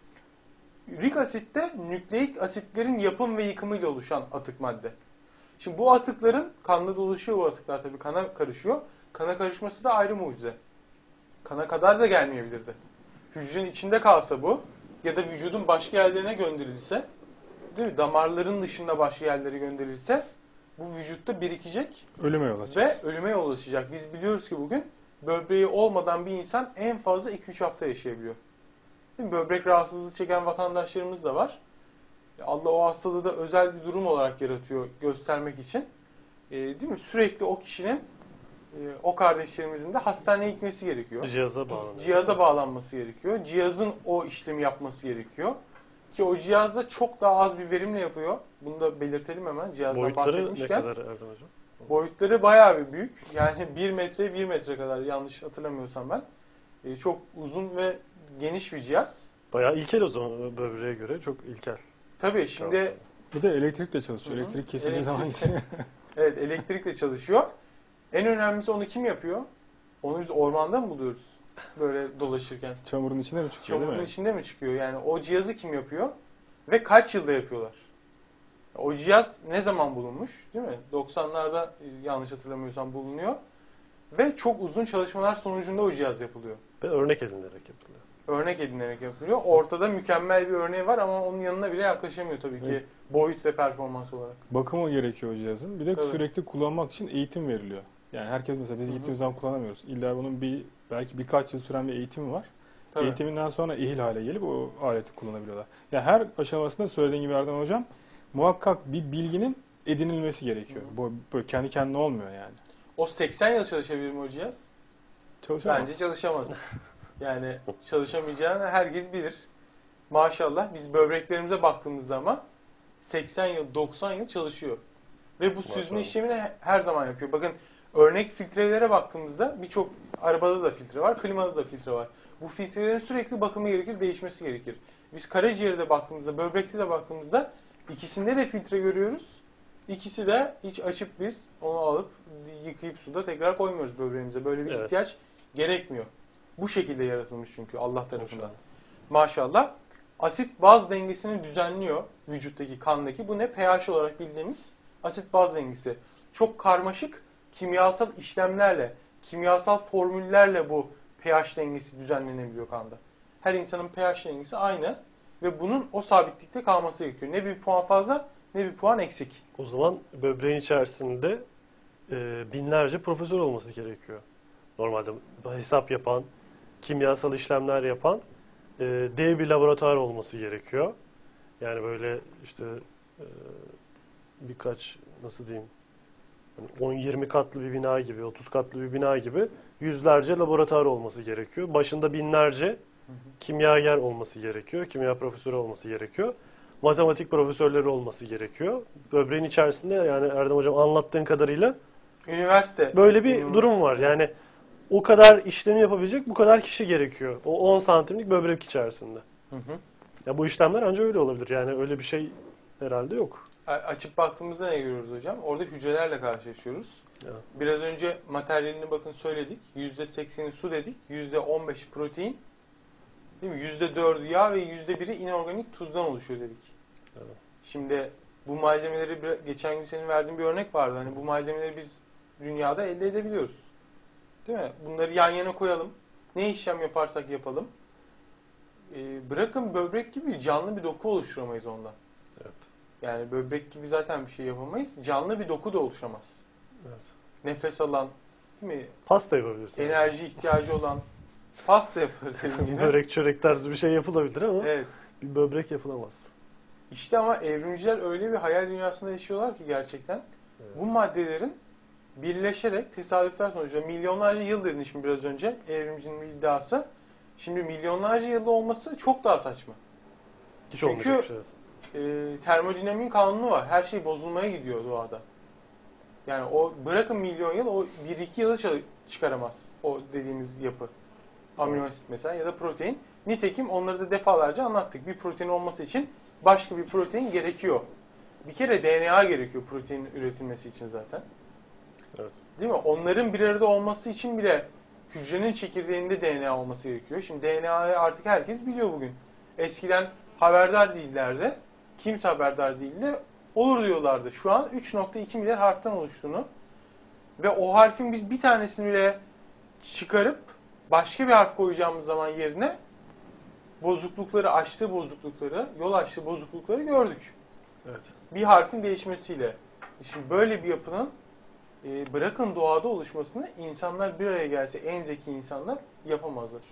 Ürik asit de nükleik asitlerin yapım ve yıkımıyla oluşan atık madde. Şimdi bu atıkların, kanda dolaşıyor bu atıklar tabii, kana karışıyor. Kana karışması da ayrı mucize. Kana kadar da gelmeyebilirdi. Hücrenin içinde kalsa bu ya da vücudun başka yerlerine gönderilse, değil mi? Damarların dışında başka yerlere gönderilse bu vücutta birikecek Ölüme yol açacak. ve ölüme yol açacak. Biz biliyoruz ki bugün böbreği olmadan bir insan en fazla iki üç hafta yaşayabiliyor. Değil mi? Böbrek rahatsızlığı çeken vatandaşlarımız da var. Allah o hastalığı da özel bir durum olarak yaratıyor göstermek için. Ee, değil mi? Sürekli o kişinin, e, o kardeşlerimizin de hastaneye gitmesi gerekiyor. Cihaza bağlanıyor. Cihaza bağlanması gerekiyor. Cihazın o işlemi yapması gerekiyor. Ki o cihaz da çok daha az bir verimle yapıyor. Bunu da belirtelim hemen cihazdan Boyutları ne bahsetmişken. kadar Erdem Hocam? Boyutları bayağı bir büyük. Yani bir metre bir metre kadar, yanlış hatırlamıyorsam ben. Ee, çok uzun ve geniş bir cihaz. Bayağı ilkel o zaman böbreğe göre. Çok ilkel. Tabii şimdi Bir de elektrikle çalışıyor. Hı hı. Elektrik kesildiği Elektrik- zaman evet, elektrikle çalışıyor. En önemlisi onu kim yapıyor? Onu biz ormanda mı buluyoruz? Böyle dolaşırken. çamurun içine mi çıkıyor Çamurun değil mi? içinde mi çıkıyor? Yani o cihazı kim yapıyor? Ve kaç yılda yapıyorlar? O cihaz ne zaman bulunmuş? Değil mi? doksanlarda e, yanlış hatırlamıyorsam bulunuyor. Ve çok uzun çalışmalar sonucunda o cihaz yapılıyor. Ve örnek edinerek yapılıyor. Örnek edinerek yapılıyor. Ortada mükemmel bir örneği var ama onun yanına bile yaklaşamıyor tabii ki Evet. boyut ve performans olarak. Bakımı gerekiyor o cihazın. Bir de Tabii. sürekli kullanmak için eğitim veriliyor. Yani herkes mesela biz Hı hı. gittiğimiz zaman kullanamıyoruz. İlla bunun bir belki birkaç yıl süren bir eğitimi var. Tabii. Eğitiminden sonra ehil hale gelip o aleti kullanabiliyorlar. Yani her aşamasında söylediğin gibi Erdem Hocam muhakkak bir bilginin edinilmesi gerekiyor. Hı hı. Bu böyle kendi kendine olmuyor yani. O seksen yıl çalışabilir mi o cihaz? Çalışamaz. Bence çalışamaz. Yani çalışamayacağını herkes bilir. Maşallah biz böbreklerimize baktığımızda ama seksen yıl, doksan yıl çalışıyor. Ve bu süzme Maşallah. işlemini her zaman yapıyor. Bakın örnek filtrelere baktığımızda birçok arabada da filtre var, klimada da filtre var. Bu filtrelerin sürekli bakımı gerekir, değişmesi gerekir. Biz karaciğere de baktığımızda, böbrekte de baktığımızda ikisinde de filtre görüyoruz. İkisi de hiç açıp biz onu alıp yıkayıp suda tekrar koymuyoruz böbreğimize. Böyle bir Evet. ihtiyaç gerekmiyor. Bu şekilde yaratılmış çünkü Allah tarafından. Maşallah. Maşallah. Asit baz dengesini düzenliyor vücuttaki, kandaki. Bu ne? pH olarak bildiğimiz asit baz dengesi. Çok karmaşık kimyasal işlemlerle, kimyasal formüllerle bu pH dengesi düzenlenebiliyor kanda. Her insanın pH dengesi aynı ve bunun o sabitlikte kalması gerekiyor. Ne bir puan fazla ne bir puan eksik. O zaman böbreğin içerisinde e, binlerce profesör olması gerekiyor. Normalde hesap yapan, kimyasal işlemler yapan e, dev bir laboratuvar olması gerekiyor. Yani böyle işte e, birkaç nasıl diyeyim on yirmi katlı bir bina gibi, otuz katlı bir bina gibi yüzlerce laboratuvar olması gerekiyor. Başında binlerce kimyager olması gerekiyor. Kimya profesörü olması gerekiyor. Matematik profesörleri olması gerekiyor. Böbreğin içerisinde yani Erdem Hocam anlattığın kadarıyla Üniversite. böyle bir Ünivers- durum var. Yani o kadar işlemi yapabilecek bu kadar kişi gerekiyor. O on santimlik böbrek içerisinde. Hı hı. Ya bu işlemler ancak öyle olabilir. Yani öyle bir şey herhalde yok. A- Açıp baktığımızda ne görüyoruz hocam? Orada hücrelerle karşılaşıyoruz. Ya. Biraz önce materyalini bakın söyledik. yüzde sekseni su dedik. yüzde on beşi protein. Değil mi? yüzde dördü yağ ve yüzde biri inorganik tuzdan oluşuyor dedik. Evet. Şimdi bu malzemeleri bir- geçen gün senin verdiğin bir örnek vardı. Hani bu malzemeleri biz dünyada elde edebiliyoruz. Değil mi? Bunları yan yana koyalım. Ne işlem yaparsak yapalım. Ee, bırakın böbrek gibi canlı bir doku oluşturamayız ondan. Evet. Yani böbrek gibi zaten bir şey yapamayız. Canlı bir doku da oluşamaz. Evet. Nefes alan, değil mi? Pasta yapabilirsin. Enerji ihtiyacı olan pasta yapılır dediğim gibi. Börek çörek tarzı bir şey yapılabilir ama Evet. bir böbrek yapılamaz. İşte ama evrimciler öyle bir hayal dünyasında yaşıyorlar ki gerçekten. Evet. Bu maddelerin birleşerek tesadüfler sonucunda milyonlarca yıl dedin şimdi biraz önce evrimcinin bir iddiası. Şimdi milyonlarca yılda olması çok daha saçma. Hiç Çünkü olmayacak bir şey. e, termodinamiğin kanunu var. Her şey bozulmaya gidiyor doğada. Yani o bırakın milyon yıl o bir iki yılı çal- çıkaramaz o dediğimiz yapı. Amino asit mesela ya da protein. Nitekim onları da defalarca anlattık. Bir protein olması için başka bir protein gerekiyor. Bir kere D N A gerekiyor proteinin üretilmesi için zaten. Evet. Değil mi? Onların bir arada olması için bile hücrenin çekirdeğinde D N A olması gerekiyor. Şimdi D N A'yı artık herkes biliyor bugün. Eskiden haberdar değillerdi. Kimse haberdar değildi. Olur diyorlardı. Şu an üç nokta iki milyar harften oluştuğunu ve o harfin biz bir tanesini bile çıkarıp başka bir harf koyacağımız zaman yerine bozuklukları, açtığı bozuklukları, yol açtığı bozuklukları gördük. Evet. Bir harfin değişmesiyle. Şimdi böyle bir yapının e, bırakın doğada oluşmasını insanlar bir araya gelse en zeki insanlar yapamazlar.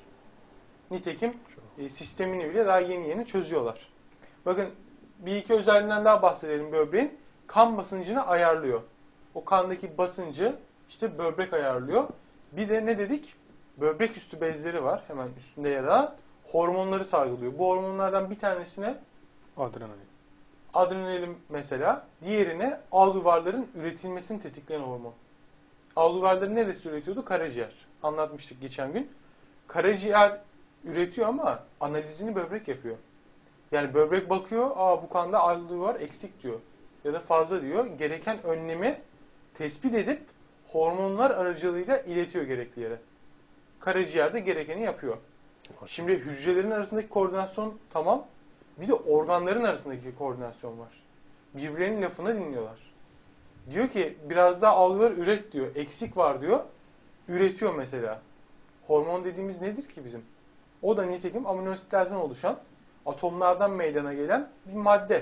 Nitekim e, sistemini bile daha yeni yeni çözüyorlar. Bakın bir iki özelliğinden daha bahsedelim böbreğin. Kan basıncını ayarlıyor. O kandaki basıncı işte böbrek ayarlıyor. Bir de ne dedik? Böbrek üstü bezleri var hemen üstünde yer alan. Hormonları salgılıyor. Bu hormonlardan bir tanesine Adrenalin. adrenalin mesela, diğerine alüvarların üretilmesini tetikleyen hormon. Alüvarları neresi üretiyordu? Karaciğer. Anlatmıştık geçen gün. Karaciğer üretiyor ama analizini böbrek yapıyor. Yani böbrek bakıyor, aa bu kanda alüvar eksik diyor. Ya da fazla diyor. Gereken önlemi tespit edip hormonlar aracılığıyla iletiyor gerekli yere. Karaciğer de gerekeni yapıyor. Şimdi hücrelerin arasındaki koordinasyon tamam. Bir de organların arasındaki koordinasyon var. Birbirlerinin lafını dinliyorlar. Diyor ki biraz daha alüvar üret diyor. Eksik var diyor. Üretiyor mesela. Hormon dediğimiz nedir ki bizim? O da nitekim amino asitlerden oluşan, atomlardan meydana gelen bir madde.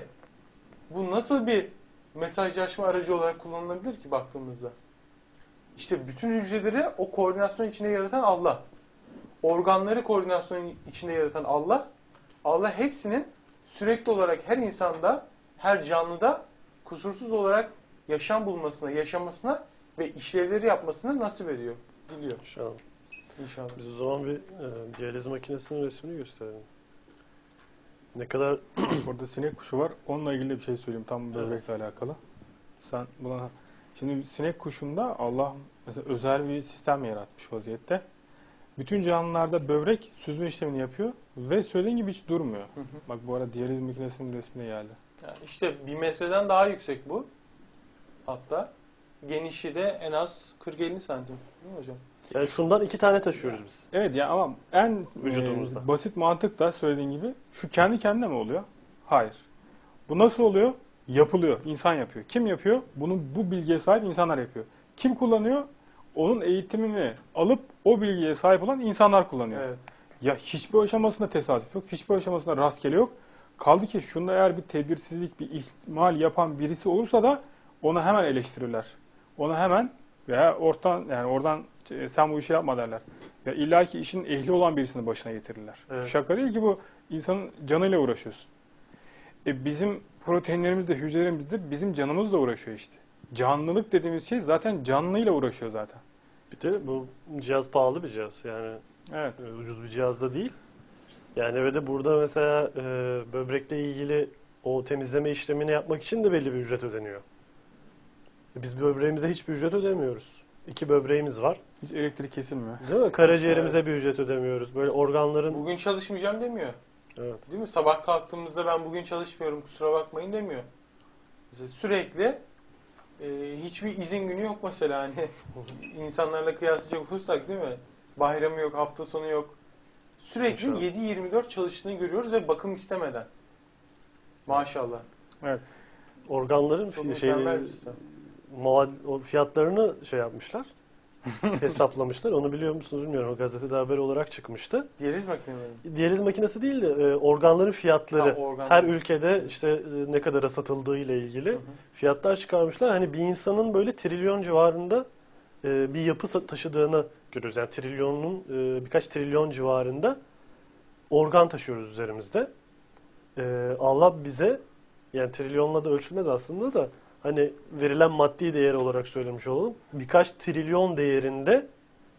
Bu nasıl bir mesajlaşma aracı olarak kullanılabilir ki baktığımızda? İşte bütün hücreleri o koordinasyon içinde yaratan Allah. Organları koordinasyon içinde yaratan Allah. Allah hepsinin sürekli olarak her insanda, her canlıda kusursuz olarak yaşam bulmasına, yaşamasına ve işlevleri yapmasını nasip ediyor, diliyor. İnşallah. İnşallah. Biz o zaman bir e, diyaliz makinesinin resmini gösterelim. Ne kadar Burada sinek kuşu var. Onunla ilgili de bir şey söyleyeyim. Tam böbrekle alakalı. Sen buna... Şimdi sinek kuşunda Allah mesela özel bir sistem yaratmış vaziyette. Bütün canlılarda böbrek süzme işlemini yapıyor ve söylediğin gibi hiç durmuyor. Hı hı. Bak bu arada diyaliz makinesinin resmine geldi. Yani işte bir metreden daha yüksek bu. Hatta genişi de en az kırk elli santim. Değil mi hocam? yani şundan iki tane taşıyoruz biz. Evet ya ama en Vücudumuzda. e, basit mantık da söylediğin gibi şu kendi kendine mi oluyor? Hayır. Bu nasıl oluyor? yapılıyor. İnsan yapıyor. Kim yapıyor? Bunu bu bilgiye sahip insanlar yapıyor. Kim kullanıyor? Onun eğitimini alıp o bilgiye sahip olan insanlar kullanıyor. Evet. Ya hiçbir aşamasında tesadüf yok. Hiçbir aşamasında rastgele yok. Kaldı ki şunda eğer bir tedbirsizlik, bir ihmal yapan birisi olursa da ona hemen eleştirirler. Ona hemen veya ortadan yani oradan e, sen bu işi yapma derler. Ya illaki işin ehli olan birisini başına getirirler. Evet. Şaka değil ki bu, insanın canıyla uğraşıyorsun. E bizim proteinlerimiz de hücrelerimiz de bizim canımızla uğraşıyor işte. Canlılık dediğimiz şey zaten canlıyla uğraşıyor zaten. Bir de bu cihaz pahalı bir cihaz. Yani Evet. e, ucuz bir cihaz da değil. Yani ve de burada mesela e, böbrekle ilgili o temizleme işlemini yapmak için de belli bir ücret ödeniyor. E, Biz böbreğimize hiçbir ücret ödemiyoruz. İki böbreğimiz var. Hiç elektrik kesilmiyor. Değil mi? Karaciğerimize Evet. bir ücret ödemiyoruz. Böyle organların... Bugün çalışmayacağım demiyor. Evet. Değil mi? Sabah kalktığımızda ben bugün çalışmıyorum kusura bakmayın demiyor. Mesela sürekli e, hiçbir izin günü yok mesela hani insanlarla kıyaslayacak olursak değil mi? Bayramı yok, hafta sonu yok. Sürekli Maşallah. yedi yirmi dört çalıştığını görüyoruz ve bakım istemeden. Maşallah. Organların Çok fi- şey, mükemmel bir sistem. muad- o fiyatlarını şey yapmışlar. Hesaplamışlar. Onu biliyor musunuz bilmiyorum. O gazetede haber olarak çıkmıştı. Diyaliz makineleri. Diyaliz makinesi değil de e, organların fiyatları. Ha, organ. Her ülkede işte e, ne kadara satıldığı ile ilgili Hı hı. fiyatlar çıkarmışlar. Hani bir insanın böyle trilyon civarında e, bir yapı sa- taşıdığını görüyoruz. Yani trilyonun e, birkaç trilyon civarında organ taşıyoruz üzerimizde. E, Allah bize yani trilyonla da ölçülmez aslında da hani verilen maddi değer olarak söylemiş olalım. Birkaç trilyon değerinde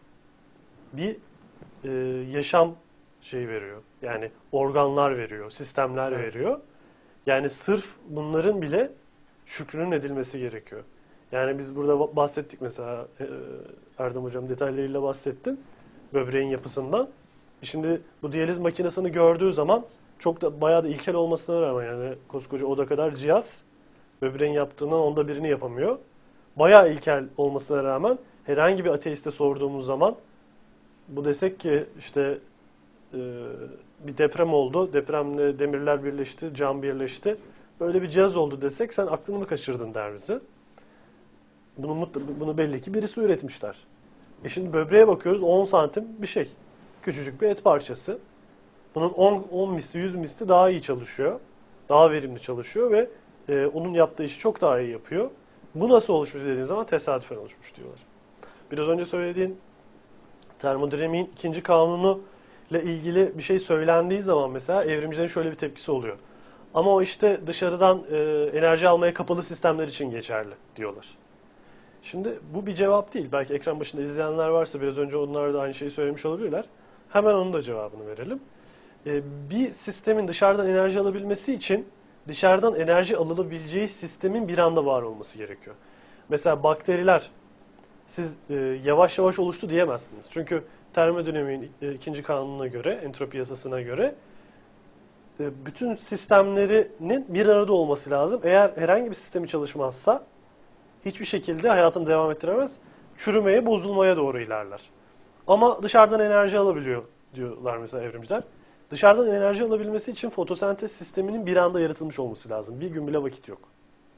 bir e, yaşam şey veriyor. Yani organlar veriyor, sistemler Evet. veriyor. Yani sırf bunların bile şükrünün edilmesi gerekiyor. Yani biz burada ba- bahsettik mesela e, Erdem Hocam detaylarıyla bahsettin böbreğin yapısından. Şimdi bu diyaliz makinesini gördüğü zaman çok da bayağı da ilkel olmasına rağmen yani koskoca oda kadar cihaz böbreğin yaptığından onda birini yapamıyor. Bayağı ilkel olmasına rağmen herhangi bir ateiste sorduğumuz zaman bu desek ki işte e, bir deprem oldu, depremle demirler birleşti, cam birleşti. Böyle bir cihaz oldu desek sen aklını mı kaçırdın der bize. Bunu, mutlu- bunu belli ki birisi üretmişler. E şimdi böbreğe bakıyoruz on santim bir şey. Küçücük bir et parçası. Bunun on, on misli, yüz misli daha iyi çalışıyor. Daha verimli çalışıyor ve e, onun yaptığı işi çok daha iyi yapıyor. Bu nasıl oluşmuş dediğimiz zaman tesadüfen oluşmuş diyorlar. Biraz önce söylediğin termodinamiğin ikinci kanunu ile ilgili bir şey söylendiği zaman mesela evrimcilerin şöyle bir tepkisi oluyor. Ama o işte dışarıdan e, enerji almaya kapalı sistemler için geçerli diyorlar. Şimdi bu bir cevap değil. Belki ekran başında izleyenler varsa biraz önce onlar da aynı şeyi söylemiş olabilirler. Hemen onun da cevabını verelim. E, bir sistemin dışarıdan enerji alabilmesi için dışarıdan enerji alınabileceği sistemin bir anda var olması gerekiyor. Mesela bakteriler siz e, yavaş yavaş oluştu diyemezsiniz. Çünkü termodinamiğin e, ikinci kanununa göre, entropi yasasına göre e, bütün sistemlerinin bir arada olması lazım. Eğer herhangi bir sistemi çalışmazsa hiçbir şekilde hayatını devam ettiremez. Çürümeye, bozulmaya doğru ilerler. Ama dışarıdan enerji alabiliyor diyorlar mesela evrimciler. Dışarıdan enerji alabilmesi için fotosentez sisteminin bir anda yaratılmış olması lazım. Bir gün bile vakit yok.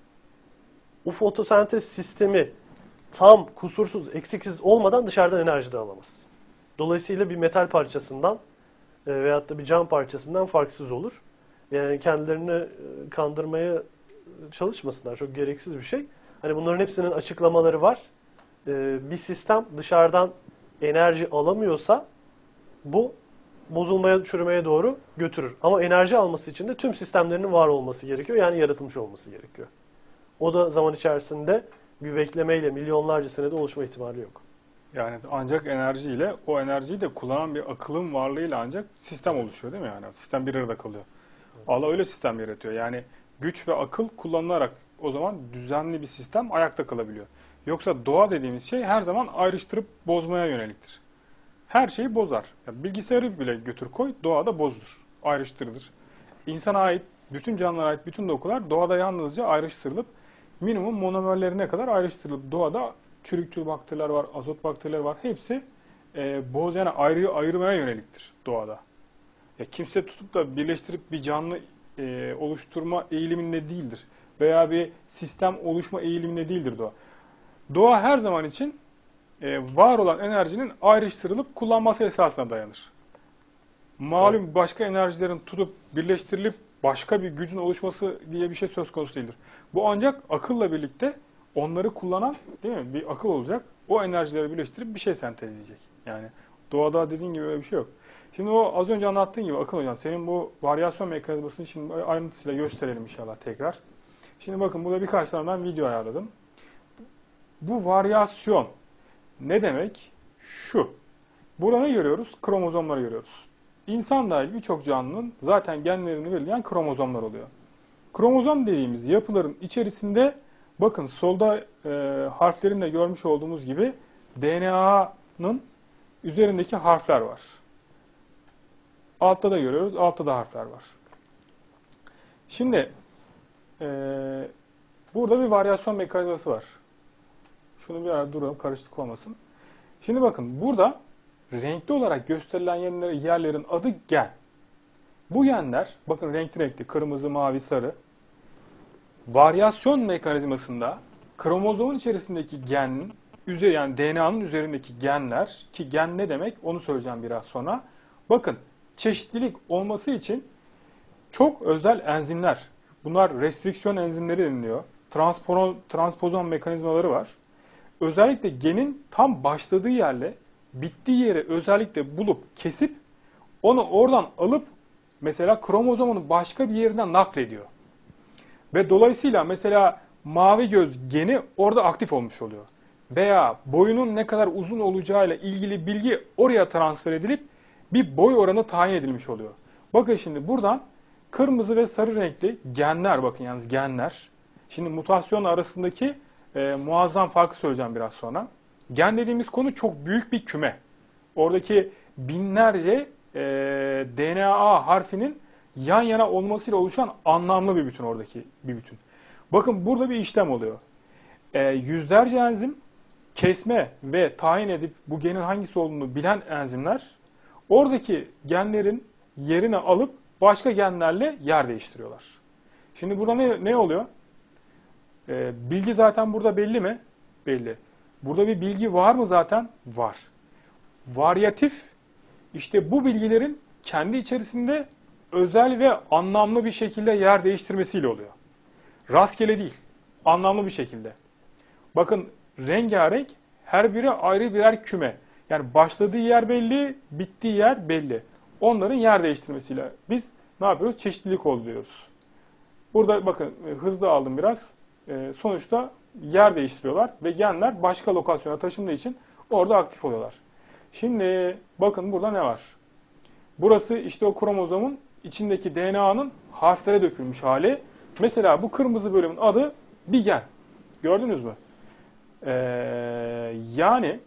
O fotosentez sistemi tam, kusursuz, eksiksiz olmadan dışarıdan enerji de alamaz. Dolayısıyla bir metal parçasından e, veyahut da bir cam parçasından farksız olur. Yani kendilerini e, kandırmaya çalışmasınlar. Çok gereksiz bir şey. Hani bunların hepsinin açıklamaları var. E, bir sistem dışarıdan enerji alamıyorsa bu bozulmaya, çürümeye doğru götürür. Ama enerji alması için de tüm sistemlerinin var olması gerekiyor. Yani yaratılmış olması gerekiyor. O da zaman içerisinde bir beklemeyle milyonlarca senede oluşma ihtimali yok. Yani ancak enerjiyle, o enerjiyi de kullanan bir akılın varlığıyla ancak sistem oluşuyor değil mi yani? Sistem bir arada kalıyor. Allah öyle sistem yaratıyor. Yani güç ve akıl kullanılarak o zaman düzenli bir sistem ayakta kalabiliyor. Yoksa doğa dediğimiz şey her zaman ayrıştırıp bozmaya yöneliktir. Her şeyi bozar. Yani bilgisayarı bile götür koy, doğada bozulur, ayrıştırılır. İnsana ait, bütün canlılara ait bütün dokular doğada yalnızca ayrıştırılıp minimum monomerlerine kadar ayrıştırılıp doğada çürükçül bakteriler var, azot bakterileri var. Hepsi e, boz yani ayrı, ayırmaya yöneliktir doğada. Ya kimse tutup da birleştirip bir canlı e, oluşturma eğiliminde değildir. veya bir sistem oluşma eğiliminde değildir doğa. Doğa her zaman için e, var olan enerjinin ayrıştırılıp kullanması esasına dayanır. Malum başka enerjilerin tutup birleştirilip başka bir gücün oluşması diye bir şey söz konusu değildir. Bu ancak akılla birlikte onları kullanan, değil mi? Bir akıl olacak. O enerjileri birleştirip bir şey sentezleyecek. Yani doğada dediğin gibi öyle bir şey yok. Şimdi o az önce anlattığın gibi Akın Hocam, senin bu varyasyon mekanizmasını şimdi ayrıntısıyla gösterelim inşallah tekrar. Şimdi bakın burada birkaç tane ben video ayarladım. Bu varyasyon ne demek? Şu. Burada ne görüyoruz? Kromozomları görüyoruz. İnsan dahil birçok canlının zaten genlerini belirleyen kromozomlar oluyor. Kromozom dediğimiz yapıların içerisinde bakın solda e, harflerinde görmüş olduğumuz gibi D N A'nın üzerindeki harfler var. Altta da görüyoruz, altta da harfler var. Şimdi e, burada bir varyasyon mekanizması var. Şunu bir ara duralım, karışıklık olmasın. Şimdi bakın burada renkli olarak gösterilen yerlerin, yerlerin adı gen. Bu genler, bakın renkli renkli, kırmızı, mavi, sarı. Varyasyon mekanizmasında kromozomun içerisindeki genin, üzeri, yani D N A'nın üzerindeki genler, ki gen ne demek onu söyleyeceğim biraz sonra. Bakın çeşitlilik olması için çok özel enzimler, bunlar restriksiyon enzimleri deniliyor. Transpon, transpozon mekanizmaları var. Özellikle genin tam başladığı yerle bittiği yeri özellikle bulup kesip onu oradan alıp mesela kromozomun başka bir yerinden naklediyor. Ve dolayısıyla mesela mavi göz geni orada aktif olmuş oluyor. Veya boyunun ne kadar uzun olacağıyla ilgili bilgi oraya transfer edilip bir boy oranı tayin edilmiş oluyor. Bakın şimdi buradan kırmızı ve sarı renkli genler, bakın yalnız genler. Şimdi mutasyon arasındaki e, muazzam farkı söyleyeceğim biraz sonra. Gen dediğimiz konu çok büyük bir küme. Oradaki binlerce e, D N A harfinin yan yana olmasıyla oluşan anlamlı bir bütün, oradaki bir bütün. Bakın burada bir işlem oluyor. E, yüzlerce enzim kesme ve tayin edip bu genin hangisi olduğunu bilen enzimler oradaki genlerin yerini alıp başka genlerle yer değiştiriyorlar. Şimdi burada ne, ne oluyor? E, bilgi zaten burada belli mi? Belli. Burada bir bilgi var mı zaten? Var. Varyatif, işte bu bilgilerin kendi içerisinde özel ve anlamlı bir şekilde yer değiştirmesiyle oluyor. Rastgele değil, anlamlı bir şekilde. Bakın rengarenk, her biri ayrı birer küme. Yani başladığı yer belli, bittiği yer belli. Onların yer değiştirmesiyle biz ne yapıyoruz? Çeşitlilik oluyoruz. Burada bakın hızlı aldım biraz. Sonuçta yer değiştiriyorlar ve genler başka lokasyona taşındığı için orada aktif oluyorlar. Şimdi bakın burada ne var? Burası işte o kromozomun içindeki D N A'nın harflere dökülmüş hali. Mesela bu kırmızı bölümün adı bir gen. Gördünüz mü? Ee, yani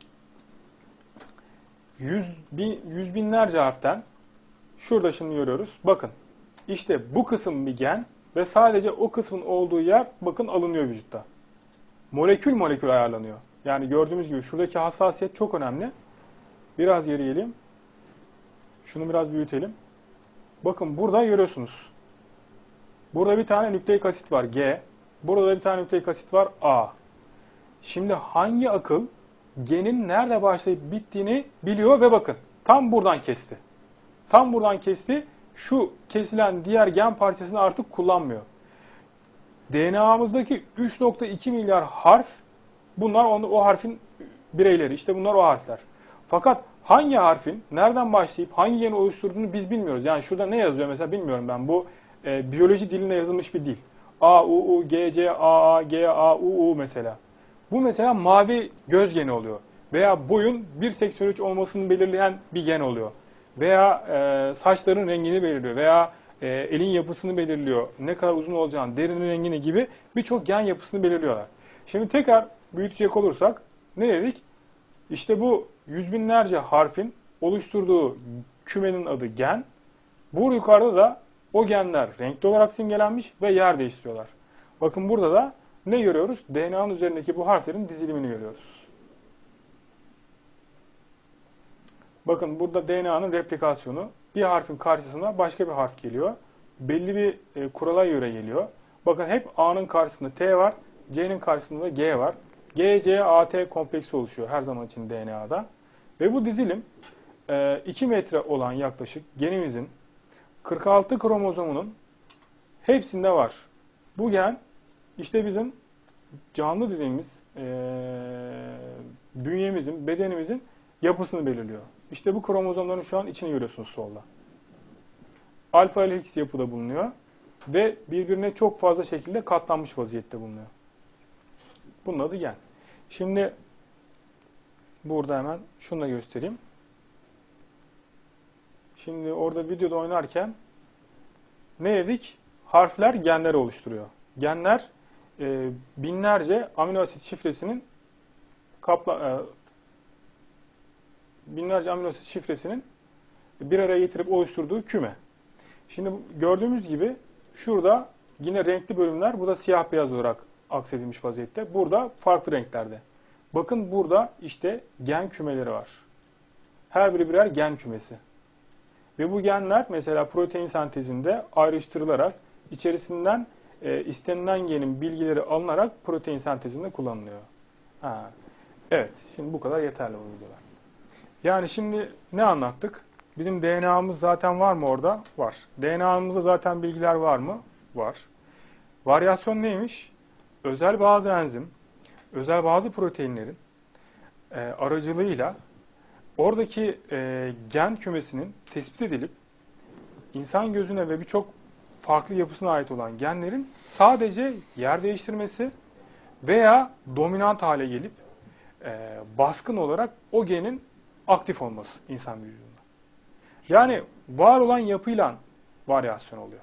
yüz, bin, yüz binlerce harften şurada şimdi görüyoruz. Bakın işte bu kısım bir gen ve sadece o kısmın olduğu yer bakın alınıyor vücutta. Molekül molekül ayarlanıyor. Yani gördüğümüz gibi şuradaki hassasiyet çok önemli. Biraz geri geleyim. Şunu biraz büyütelim. Bakın burada görüyorsunuz. Burada bir tane nükleik asit var G. Burada bir tane nükleik asit var A. Şimdi hangi akıl genin nerede başlayıp bittiğini biliyor ve bakın tam buradan kesti. Tam buradan kesti. Şu kesilen diğer gen parçasını artık kullanmıyor. D N A'mızdaki üç nokta iki milyar harf, bunlar o, o harfin bireyleri. İşte bunlar o harfler. Fakat hangi harfin nereden başlayıp hangi geni oluşturduğunu biz bilmiyoruz. Yani şurada ne yazıyor mesela bilmiyorum ben. Bu e, biyoloji dilinde yazılmış bir dil. A, U, U, G, C, A, A, G, A, U, U mesela. Bu mesela mavi göz geni oluyor. Veya boyun bir nokta seksen üç olmasını belirleyen bir gen oluyor. Veya e, saçların rengini belirliyor. Veya e, elin yapısını belirliyor. Ne kadar uzun olacağını, derinin rengini gibi birçok gen yapısını belirliyorlar. Şimdi tekrar büyütecek olursak ne dedik? İşte bu yüz binlerce harfin oluşturduğu kümenin adı gen. Bu yukarıda da o genler renkli olarak simgelenmiş ve yer değiştiriyorlar. Bakın burada da ne görüyoruz? D N A'nın üzerindeki bu harflerin dizilimini görüyoruz. Bakın burada D N A'nın replikasyonu. Bir harfin karşısına başka bir harf geliyor. Belli bir e, kurala göre geliyor. Bakın hep A'nın karşısında T var, C'nin karşısında G var. G C A T kompleksi oluşuyor her zaman için D N A'da. Ve bu dizilim iki metre olan yaklaşık genimizin kırk altı kromozomunun hepsinde var. Bu gen işte bizim canlı dediğimiz e, bünyemizin, bedenimizin yapısını belirliyor. İşte bu kromozomların şu an içini görüyorsunuz solda. Alfa ile X yapıda bulunuyor ve birbirine çok fazla şekilde katlanmış vaziyette bulunuyor. Bunun adı gen. Şimdi burada hemen şunu da göstereyim. Şimdi orada videoda oynarken ne dedik? Harfler genleri oluşturuyor. Genler e, binlerce amino asit şifresinin kapla, e, binlerce amino asit şifresinin bir araya getirip oluşturduğu küme. Şimdi gördüğümüz gibi şurada yine renkli bölümler, bu da siyah beyaz olarak aksedilmiş vaziyette. Burada farklı renklerde. Bakın burada işte gen kümeleri var. Her biri birer gen kümesi. Ve bu genler mesela protein sentezinde ayrıştırılarak içerisinden e, istenilen genin bilgileri alınarak protein sentezinde kullanılıyor. Ha. Evet, şimdi bu kadar yeterli bu videolar. Yani şimdi ne anlattık? Bizim D N A'mız zaten var mı orada? Var. D N A'mızda zaten bilgiler var mı? Var. Varyasyon neymiş? Özel bazı enzim, özel bazı proteinlerin e, aracılığıyla oradaki e, gen kümesinin tespit edilip insan gözüne ve birçok farklı yapısına ait olan genlerin sadece yer değiştirmesi veya dominant hale gelip e, baskın olarak o genin aktif olması insan vücudunda. Yani var olan yapıyla varyasyon oluyor.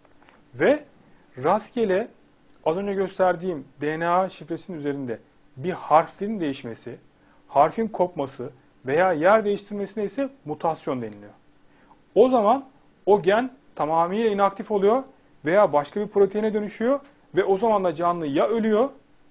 Ve rastgele az önce gösterdiğim D N A şifresinin üzerinde bir harfin değişmesi, harfin kopması veya yer değiştirmesine ise mutasyon deniliyor. O zaman o gen tamamıyla inaktif oluyor veya başka bir proteine dönüşüyor ve o zaman da canlı ya ölüyor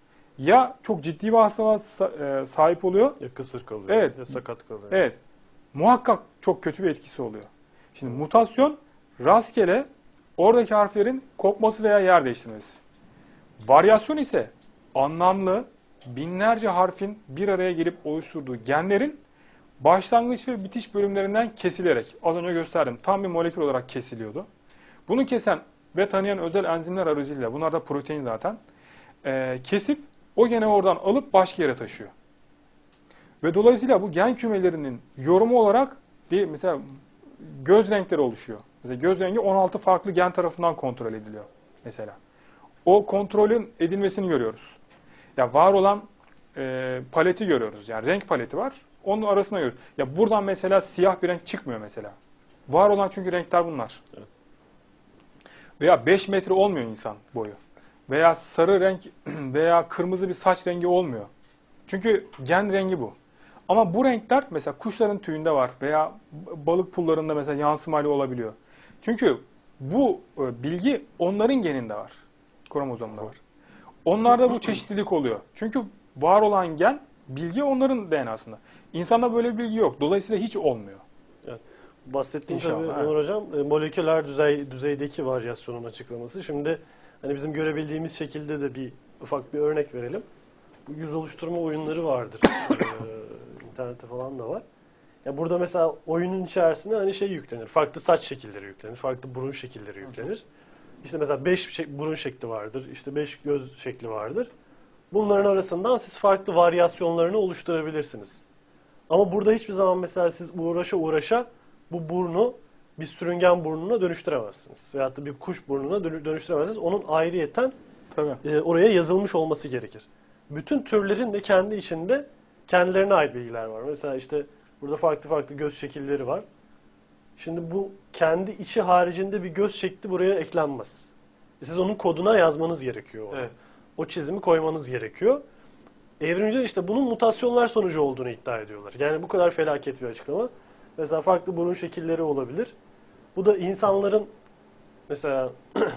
ya çok ciddi bir hastalığa sahip oluyor. Ya kısır kalıyor, evet. ya sakat kalıyor. Evet. Muhakkak çok kötü bir etkisi oluyor. Şimdi mutasyon rastgele oradaki harflerin kopması veya yer değiştirmesi. Varyasyon ise anlamlı binlerce harfin bir araya gelip oluşturduğu genlerin başlangıç ve bitiş bölümlerinden kesilerek, az önce gösterdim, tam bir molekül olarak kesiliyordu. Bunu kesen ve tanıyan özel enzimler aracılığıyla, bunlar da protein zaten, e, kesip o geni oradan alıp başka yere taşıyor. Ve dolayısıyla bu gen kümelerinin yorumu olarak değil, mesela göz renkleri oluşuyor. Mesela göz rengi on altı farklı gen tarafından kontrol ediliyor mesela. O kontrolün edilmesini görüyoruz. Ya var olan e, paleti görüyoruz. Yani renk paleti var. Onun arasına görüyoruz. Ya buradan mesela siyah bir renk çıkmıyor mesela. Var olan çünkü renkler bunlar. Evet. Veya beş metre olmuyor insan boyu. Veya sarı renk veya kırmızı bir saç rengi olmuyor. Çünkü gen rengi bu. Ama bu renkler mesela kuşların tüyünde var veya balık pullarında mesela yansımayla olabiliyor. Çünkü bu bilgi onların geninde var. Kromozomda var. Onlarda bu çeşitlilik oluyor. Çünkü var olan gen bilgi onların D N A'sında. İnsanda böyle bir bilgi yok. Dolayısıyla hiç olmuyor. Evet. Bahsettiğim İnşallah, tabii evet. Onur Hocam e, moleküler düzey, düzeydeki varyasyonun açıklaması. Şimdi hani bizim görebildiğimiz şekilde de bir ufak bir örnek verelim. Bu yüz oluşturma oyunları vardır. ee, internette falan da var. Ya burada mesela oyunun içerisinde hani şey yüklenir. Farklı saç şekilleri yüklenir. Farklı burun şekilleri yüklenir. İşte mesela beş burun şekli vardır. İşte beş göz şekli vardır. Bunların arasından siz farklı varyasyonlarını oluşturabilirsiniz. Ama burada hiçbir zaman mesela siz uğraşa uğraşa bu burnu bir sürüngen burnuna dönüştüremezsiniz. Veyahut da bir kuş burnuna dönüştüremezsiniz. Onun ayrıyeten Tabii. e, oraya yazılmış olması gerekir. Bütün türlerin de kendi içinde kendilerine ait bilgiler var. Mesela işte burada farklı farklı göz şekilleri var. Şimdi bu kendi içi haricinde bir göz şekli buraya eklenmez. E siz onun koduna yazmanız gerekiyor. Onu. Evet. O çizimi koymanız gerekiyor. Evrimciler işte bunun mutasyonlar sonucu olduğunu iddia ediyorlar. Yani bu kadar felaket bir açıklama. Mesela farklı burun şekilleri olabilir. Bu da insanların mesela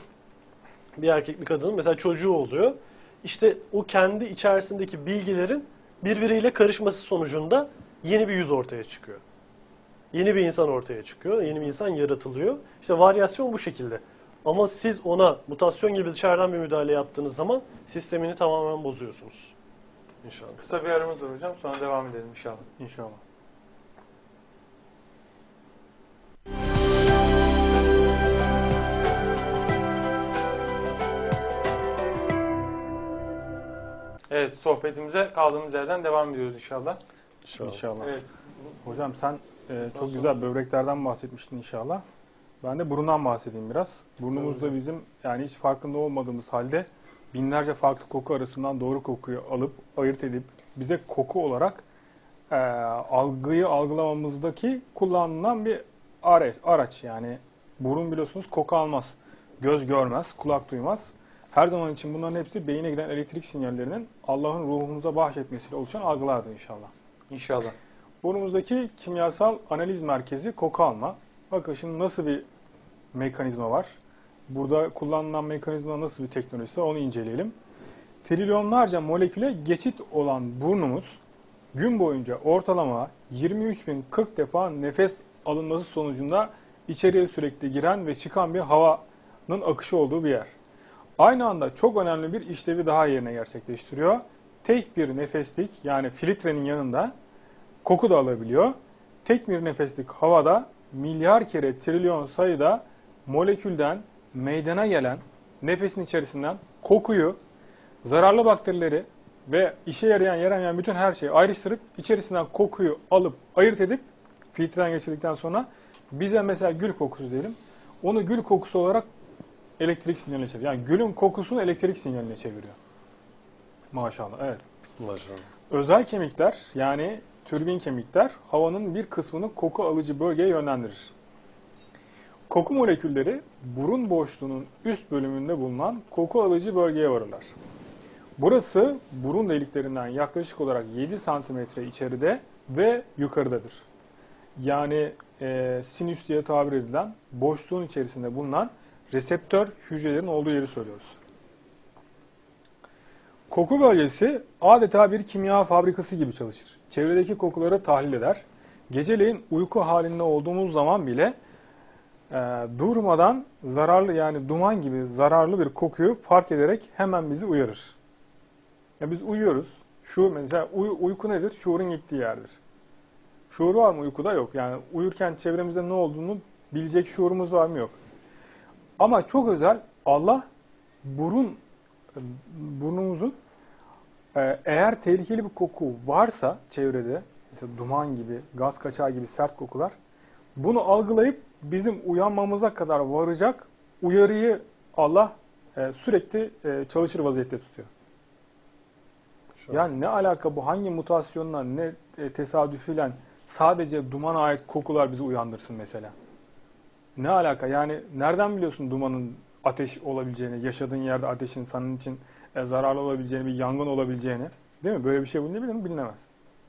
bir erkek bir kadının mesela çocuğu oluyor. İşte o kendi içerisindeki bilgilerin birbiriyle karışması sonucunda yeni bir yüz ortaya çıkıyor. Yeni bir insan ortaya çıkıyor. Yeni bir insan yaratılıyor. İşte varyasyon bu şekilde. Ama siz ona mutasyon gibi dışarıdan bir müdahale yaptığınız zaman sistemini tamamen bozuyorsunuz. İnşallah. Kısa bir aramız var hocam. Sonra devam edelim inşallah. İnşallah. Evet, sohbetimize kaldığımız yerden devam ediyoruz inşallah. İnşallah. İnşallah. Evet. Hocam sen e, çok Nasıl? güzel böbreklerden bahsetmiştin inşallah. Ben de burundan bahsedeyim biraz. Burnumuzda Tabii. bizim yani hiç farkında olmadığımız halde binlerce farklı koku arasından doğru kokuyu alıp ayırt edip bize koku olarak e, algıyı algılamamızdaki kullanılan bir araç, araç. Yani burun biliyorsunuz koku almaz, göz görmez, kulak duymaz. Her zaman için bunların hepsi beyine giden elektrik sinyallerinin Allah'ın ruhumuza bahşetmesiyle oluşan algılardır inşallah. İnşallah. Burnumuzdaki kimyasal analiz merkezi koku alma. Bakın şimdi nasıl bir mekanizma var. Burada kullanılan mekanizma nasıl bir teknolojisi onu inceleyelim. Trilyonlarca moleküle geçit olan burnumuz gün boyunca ortalama yirmi üç bin kırk defa nefes alınması sonucunda içeriye sürekli giren ve çıkan bir havanın akışı olduğu bir yer. Aynı anda çok önemli bir işlevi daha yerine gerçekleştiriyor. Tek bir nefeslik yani filtrenin yanında koku da alabiliyor. Tek bir nefeslik havada milyar kere trilyon sayıda molekülden meydana gelen nefesin içerisinden kokuyu, zararlı bakterileri ve işe yarayan yaramayan bütün her şeyi ayrıştırıp içerisinden kokuyu alıp ayırt edip filtreden geçirdikten sonra bize mesela gül kokusu diyelim. Onu gül kokusu olarak elektrik sinyaline çeviriyor. Yani gülün kokusunu elektrik sinyaline çeviriyor. Maşallah. Evet. Maşallah. Özel kemikler yani türbin kemikler havanın bir kısmını koku alıcı bölgeye yönlendirir. Koku molekülleri burun boşluğunun üst bölümünde bulunan koku alıcı bölgeye varırlar. Burası burun deliklerinden yaklaşık olarak yedi santimetre içeride ve yukarıdadır. Yani e, sinüs diye tabir edilen boşluğun içerisinde bulunan reseptör hücrelerin olduğu yeri söylüyoruz. Koku bölgesi adeta bir kimya fabrikası gibi çalışır. Çevredeki kokuları tahlil eder. Geceleyin uyku halinde olduğumuz zaman bile e, durmadan zararlı yani duman gibi zararlı bir kokuyu fark ederek hemen bizi uyarır. Ya biz uyuyoruz. Şu mesela uy, uyku nedir? Şuurun gittiği yerdir. Şuur var mı uykuda? Yok. Yani uyurken çevremizde ne olduğunu bilecek şuurumuz var mı? Yok. Ama çok özel Allah burun burnumuzun eğer tehlikeli bir koku varsa çevrede mesela duman gibi, gaz kaçağı gibi sert kokular bunu algılayıp bizim uyanmamıza kadar varacak uyarıyı Allah sürekli çalışır vaziyette tutuyor. Yani ne alaka bu? Hangi mutasyonla, ne tesadüfüyle sadece dumana ait kokular bizi uyandırsın mesela? Ne alaka? Yani nereden biliyorsun dumanın ateş olabileceğini, yaşadığın yerde ateşin senin için e, zararlı olabileceğini, bir yangın olabileceğini? Değil mi? Böyle bir şey bilinebilir mi? Bilinemez.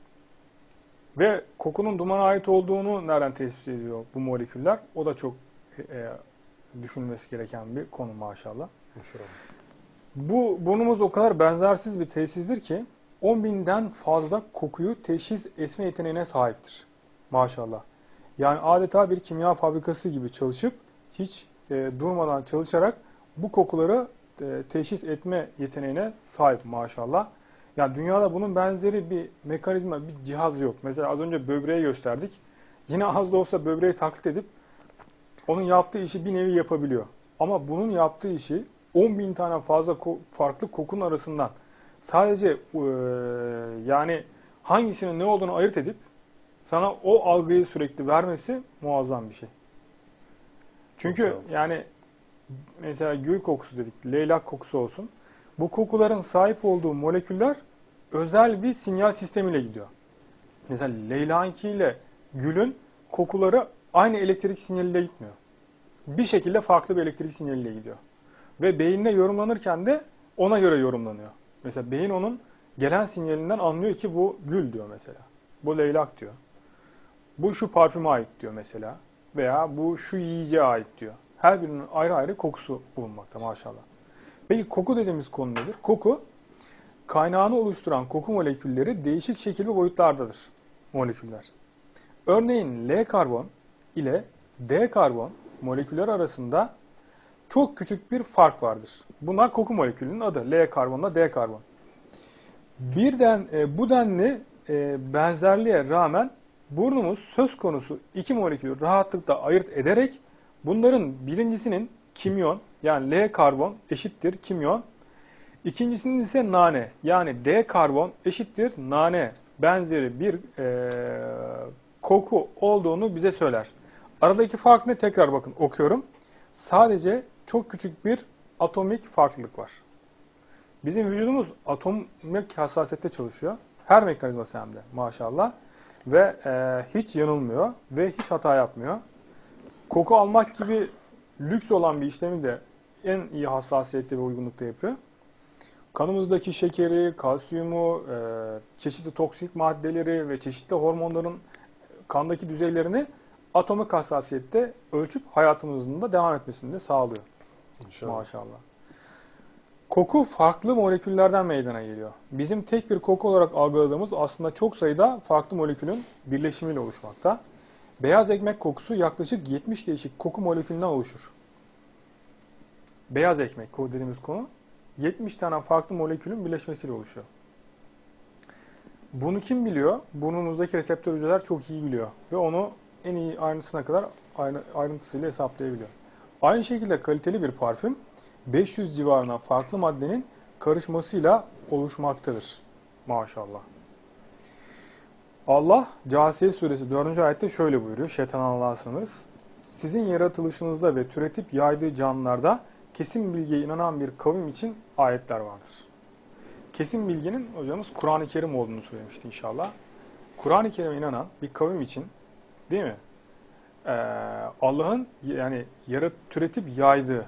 Ve kokunun dumana ait olduğunu nereden tespit ediyor bu moleküller? O da çok e, düşünülmesi gereken bir konu maşallah. İnşallah. Bu burnumuz o kadar benzersiz bir tesistir ki on binden fazla kokuyu teşhis etme yeteneğine sahiptir. Maşallah. Yani adeta bir kimya fabrikası gibi çalışıp hiç e, durmadan çalışarak bu kokuları e, teşhis etme yeteneğine sahip maşallah. Yani dünyada bunun benzeri bir mekanizma, bir cihaz yok. Mesela az önce böbreği gösterdik. Yine az da olsa böbreği taklit edip onun yaptığı işi bir nevi yapabiliyor. Ama bunun yaptığı işi on bin tane fazla ko- farklı kokunun arasından sadece e, yani hangisinin ne olduğunu ayırt edip sana o algıyı sürekli vermesi muazzam bir şey. Çünkü Muazzam. yani mesela gül kokusu dedik, leylak kokusu olsun. Bu kokuların sahip olduğu moleküller özel bir sinyal sistemiyle gidiyor. Mesela leylağınkiyle gülün kokuları aynı elektrik sinyaliyle gitmiyor. Bir şekilde farklı bir elektrik sinyaliyle gidiyor. Ve beyinde yorumlanırken de ona göre yorumlanıyor. Mesela beyin onun gelen sinyalinden anlıyor ki bu gül diyor mesela. Bu leylak diyor. Bu şu parfüme ait diyor mesela. Veya bu şu yiyeceğe ait diyor. Her birinin ayrı ayrı kokusu bulunmakta maşallah. Peki koku dediğimiz konu nedir? Koku, kaynağını oluşturan koku molekülleri değişik şekil ve boyutlardadır moleküller. Örneğin L karbon ile D karbon moleküller arasında çok küçük bir fark vardır. Bunlar koku molekülünün adı. L karbonla D karbon. Birden e, bu denli e, benzerliğe rağmen burnumuz söz konusu iki molekülü rahatlıkla ayırt ederek bunların birincisinin kimyon yani L karbon eşittir kimyon, ikincisinin ise nane yani D karbon eşittir nane benzeri bir e, koku olduğunu bize söyler. Aradaki fark ne? Tekrar bakın okuyorum. Sadece çok küçük bir atomik farklılık var. Bizim vücudumuz atomik hassasiyette çalışıyor. Her mekanizması hem de maşallah. Ve e, hiç yanılmıyor ve hiç hata yapmıyor. Koku almak gibi lüks olan bir işlemi de en iyi hassasiyette ve uygunlukta yapıyor. Kanımızdaki şekeri, kalsiyumu, e, çeşitli toksik maddeleri ve çeşitli hormonların kandaki düzeylerini atomik hassasiyette ölçüp hayatımızın da devam etmesini de sağlıyor. İnşallah. Maşallah. Koku farklı moleküllerden meydana geliyor. Bizim tek bir koku olarak algıladığımız aslında çok sayıda farklı molekülün birleşimiyle oluşmakta. Beyaz ekmek kokusu yaklaşık yetmiş değişik koku molekülünden oluşur. Beyaz ekmek dediğimiz konu yetmiş tane farklı molekülün birleşmesiyle oluşuyor. Bunu kim biliyor? Burnumuzdaki reseptör hücreler çok iyi biliyor ve onu en iyi ayrıntısına kadar ayrıntısıyla hesaplayabiliyor. Aynı şekilde kaliteli bir parfüm beş yüz civarına farklı maddenin karışmasıyla oluşmaktadır. Maşallah. Allah Câsiye suresi dördüncü ayette şöyle buyuruyor. Şeytan Allah'a sığınırız. Sizin yaratılışınızda ve türetip yaydığı canlılarda kesin bilgiye inanan bir kavim için ayetler vardır. Kesin bilginin hocamız Kur'an-ı Kerim olduğunu söylemişti inşallah. Kur'an-ı Kerim'e inanan bir kavim için, değil mi? Ee, Allah'ın yani yarat türetip yaydığı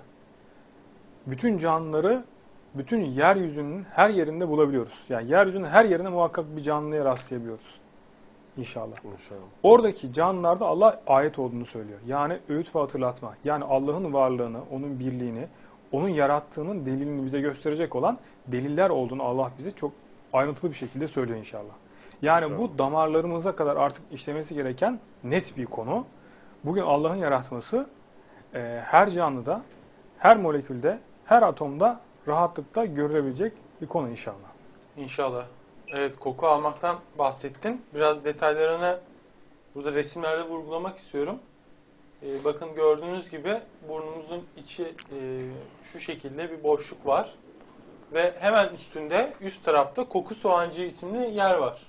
bütün canlıları bütün yeryüzünün her yerinde bulabiliyoruz. Yani yeryüzünün her yerine muhakkak bir canlıya rastlayabiliyoruz. İnşallah. İnşallah. Oradaki canlılarda Allah ayet olduğunu söylüyor. Yani öğüt ve hatırlatma. Yani Allah'ın varlığını, onun birliğini, onun yarattığının delilini bize gösterecek olan deliller olduğunu Allah bize çok ayrıntılı bir şekilde söylüyor inşallah. Yani inşallah. Bu damarlarımıza kadar artık işlemesi gereken net bir konu. Bugün Allah'ın yaratması e, her canlıda, her molekülde, her atomda rahatlıkla görülebilecek bir konu inşallah. İnşallah. Evet, koku almaktan bahsettin. Biraz detaylarını burada resimlerde vurgulamak istiyorum. Ee, bakın gördüğünüz gibi burnumuzun içi e, şu şekilde bir boşluk var. Ve hemen üstünde, üst tarafta koku soğancığı isimli yer var.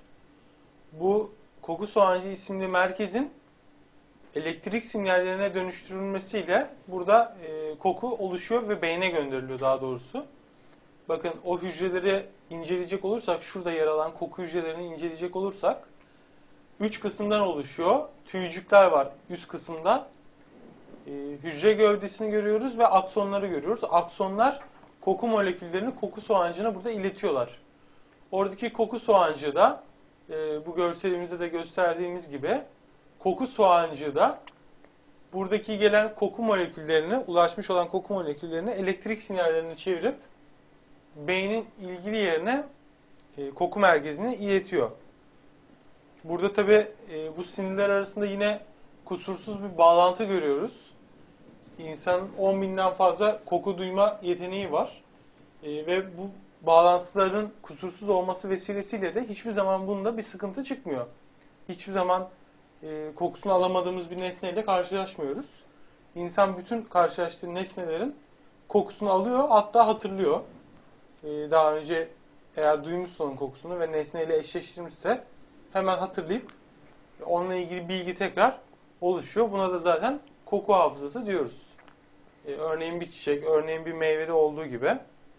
Bu koku soğancığı isimli merkezin elektrik sinyallerine dönüştürülmesiyle burada e, koku oluşuyor ve beyne gönderiliyor daha doğrusu. Bakın o hücreleri inceleyecek olursak, şurada yer alan koku hücrelerini inceleyecek olursak, üç kısımdan oluşuyor. Tüycükler var üst kısımda. E, hücre gövdesini görüyoruz ve aksonları görüyoruz. Aksonlar koku moleküllerini koku soğancığına burada iletiyorlar. Oradaki koku soğancığı da e, bu görselimizde de gösterdiğimiz gibi koku soğancığı da buradaki gelen koku moleküllerine, ulaşmış olan koku moleküllerine elektrik sinyallerini çevirip beynin ilgili yerine e, koku merkezine iletiyor. Burada tabi e, bu sinirler arasında yine kusursuz bir bağlantı görüyoruz. İnsanın on binden fazla koku duyma yeteneği var. E, ve bu bağlantıların kusursuz olması vesilesiyle de hiçbir zaman bunda bir sıkıntı çıkmıyor. Hiçbir zaman e, kokusunu alamadığımız bir nesneyle karşılaşmıyoruz. İnsan bütün karşılaştığı nesnelerin kokusunu alıyor, hatta hatırlıyor. E, daha önce eğer duymuşsa onun kokusunu ve nesneyle eşleştirmişse hemen hatırlayıp onunla ilgili bilgi tekrar oluşuyor. Buna da zaten koku hafızası diyoruz. E, örneğin bir çiçek, örneğin bir meyvede olduğu gibi.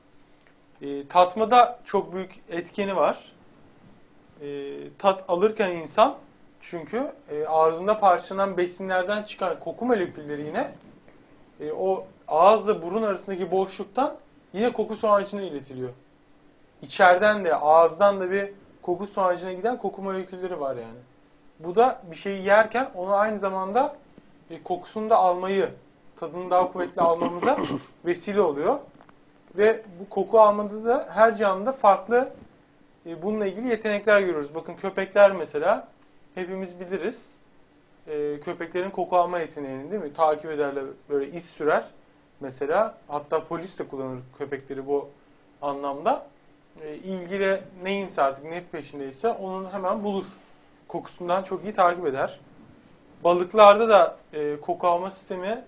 E, tatmada çok büyük etkeni var. E, tat alırken insan, çünkü e, ağzında parçalanan besinlerden çıkan koku molekülleri yine e, o ağızla burun arasındaki boşluktan yine koku soğancığına iletiliyor. İçeriden de ağızdan da bir koku soğancığına giden koku molekülleri var yani. Bu da bir şeyi yerken onu aynı zamanda e, kokusunu da almayı, tadını daha kuvvetli almamıza vesile oluyor. Ve bu koku almada da her canlıda farklı e, bununla ilgili yetenekler görüyoruz. Bakın köpekler mesela hepimiz biliriz. E, köpeklerin koku alma yeteneğini, değil mi? Takip ederler, böyle iz sürer. mesela. Hatta polis de kullanır köpekleri bu anlamda. E, ilgili neyinse artık ne peşindeyse onun hemen bulur. Kokusundan çok iyi takip eder. Balıklarda da e, koku alma sistemi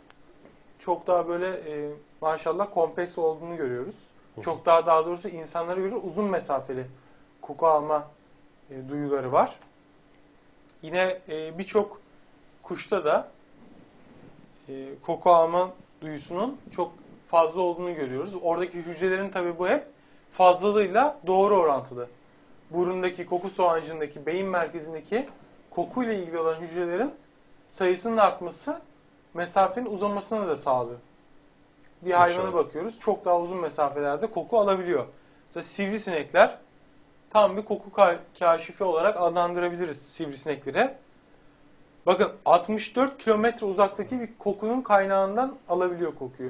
çok daha böyle e, maşallah kompleks olduğunu görüyoruz. Çok daha daha doğrusu insanlara göre uzun mesafeli koku alma e, duyuları var. Yine e, birçok kuşta da e, koku alma duyusunun çok fazla olduğunu görüyoruz. Oradaki hücrelerin tabii bu hep fazlalığıyla doğru orantılı. Burundaki koku soğancındaki beyin merkezindeki kokuyla ilgili olan hücrelerin sayısının artması mesafenin uzamasını da sağlıyor. Bir hayvana İnşallah. bakıyoruz. Çok daha uzun mesafelerde koku alabiliyor. Mesela sivrisinekler tam bir koku ka- kaşifi olarak adlandırabiliriz sivrisinekleri. Bakın altmış dört kilometre uzaktaki bir kokunun kaynağından alabiliyor kokuyu.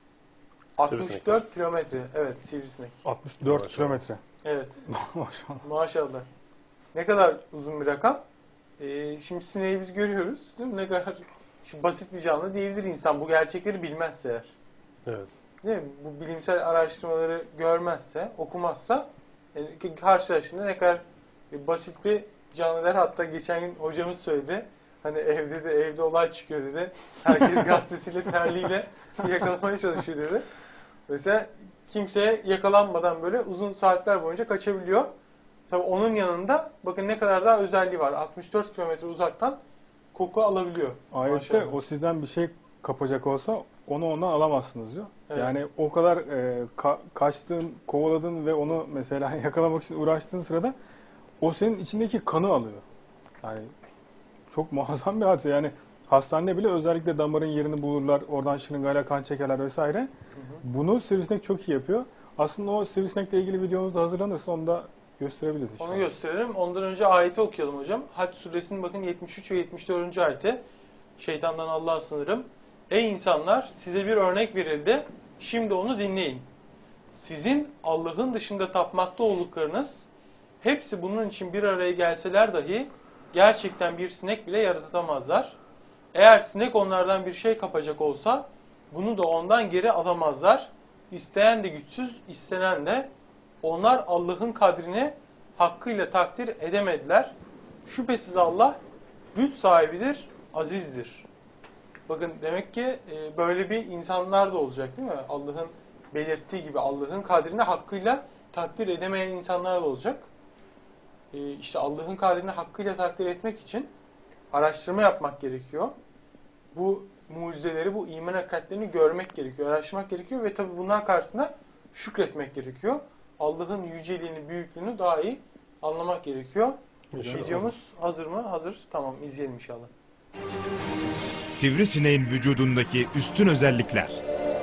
altmış dört kilometre. Evet, sivrisinek. altmış dört Maşallah. kilometre. Evet. Maşallah. Maşallah. Ne kadar uzun bir rakam. Ee, şimdi sineği biz görüyoruz. Değil mi? Ne kadar şimdi basit bir canlı değildir insan. Bu gerçekleri bilmezse eğer. Evet. Değil mi? Bu bilimsel araştırmaları görmezse, okumazsa yani karşılaştığında ne kadar basit bir canlı der. Hatta geçen gün hocamız söyledi. Hani evde de evde olay çıkıyor dedi. Herkes gazetesiyle, terliğiyle yakalamaya çalışıyor dedi. Mesela kimseye yakalanmadan böyle uzun saatler boyunca kaçabiliyor. Tabii onun yanında bakın ne kadar daha özelliği var. altmış dört kilometre uzaktan koku alabiliyor. Ayette Maşallah. o sizden bir şey kapacak olsa onu ondan alamazsınız diyor. Evet. Yani o kadar e, ka- kaçtın, kovaladın ve onu mesela yakalamak için uğraştığın sırada o senin içindeki kanı alıyor. Yani çok muazzam bir hadise. Yani hastanede bile özellikle damarın yerini bulurlar, oradan şırıngayla kan çekerler vesaire. Hı hı. Bunu sivrisinek çok iyi yapıyor. Aslında o sivrisinekle ilgili videomuz da hazırlanırsa onu da gösterebiliriz inşallah. Onu gösterelim. Ondan önce ayeti okuyalım hocam. Hac suresinin bakın yetmiş üç ve yetmiş dördüncü ayeti. Şeytandan Allah'a sığınırım. Ey insanlar, size bir örnek verildi. Şimdi onu dinleyin. Sizin Allah'ın dışında tapmakta olduklarınız hepsi bunun için bir araya gelseler dahi gerçekten bir sinek bile yaratamazlar. Eğer sinek onlardan bir şey kapacak olsa bunu da ondan geri alamazlar. İsteyen de güçsüz, istenen de. Onlar Allah'ın kadrini hakkıyla takdir edemediler. Şüphesiz Allah güç sahibidir, azizdir. Bakın demek ki e, böyle bir insanlar da olacak değil mi? Allah'ın belirttiği gibi Allah'ın kadrini hakkıyla takdir edemeyen insanlar da olacak. E, işte Allah'ın kadrini hakkıyla takdir etmek için araştırma yapmak gerekiyor. Bu mucizeleri, bu iman hakikatlerini görmek gerekiyor, araştırmak gerekiyor ve tabii bunlar karşısında şükretmek gerekiyor. Allah'ın yüceliğini, büyüklüğünü daha iyi anlamak gerekiyor. İnşallah. Videomuz hazır mı? Hazır. Tamam, izleyelim inşallah. Sivrisineğin vücudundaki üstün özellikler.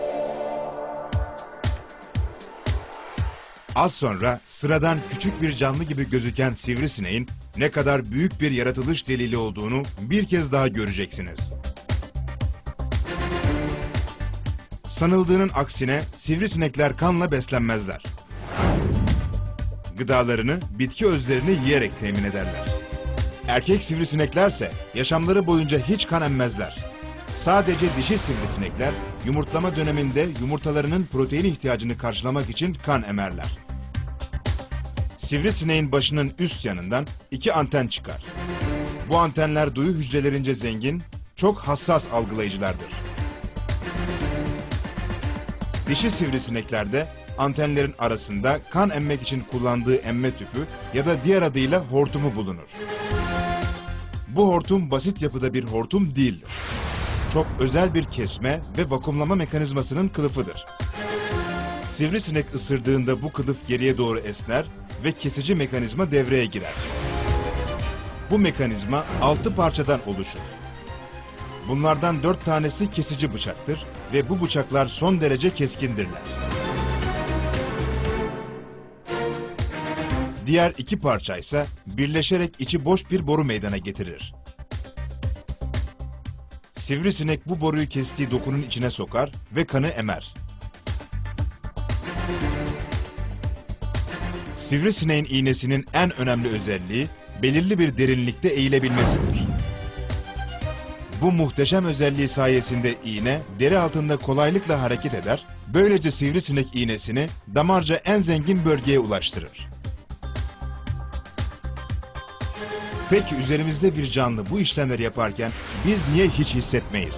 Az sonra sıradan küçük bir canlı gibi gözüken sivrisineğin ne kadar büyük bir yaratılış delili olduğunu bir kez daha göreceksiniz. Sanıldığının aksine sivrisinekler kanla beslenmezler. Gıdalarını bitki özlerini yiyerek temin ederler. Erkek sivrisineklerse yaşamları boyunca hiç kan emmezler. Sadece dişi sivrisinekler yumurtlama döneminde yumurtalarının protein ihtiyacını karşılamak için kan emerler. Sivrisineğin başının üst yanından iki anten çıkar. Bu antenler duyu hücrelerince zengin, çok hassas algılayıcılardır. Dişi sivrisineklerde antenlerin arasında kan emmek için kullandığı emme tüpü ya da diğer adıyla hortumu bulunur. Bu hortum basit yapıda bir hortum değildir. Çok özel bir kesme ve vakumlama mekanizmasının kılıfıdır. Sivrisinek ısırdığında bu kılıf geriye doğru esner ve kesici mekanizma devreye girer. Bu mekanizma altı parçadan oluşur. Bunlardan dört tanesi kesici bıçaktır ve bu bıçaklar son derece keskindirler. Diğer iki parça ise birleşerek içi boş bir boru meydana getirir. Sivrisinek bu boruyu kestiği dokunun içine sokar ve kanı emer. Sivrisineğin iğnesinin en önemli özelliği belirli bir derinlikte eğilebilmesidir. Bu muhteşem özelliği sayesinde iğne deri altında kolaylıkla hareket eder, böylece sivrisinek iğnesini damarca en zengin bölgeye ulaştırır. Peki üzerimizde bir canlı bu işlemleri yaparken biz niye hiç hissetmeyiz?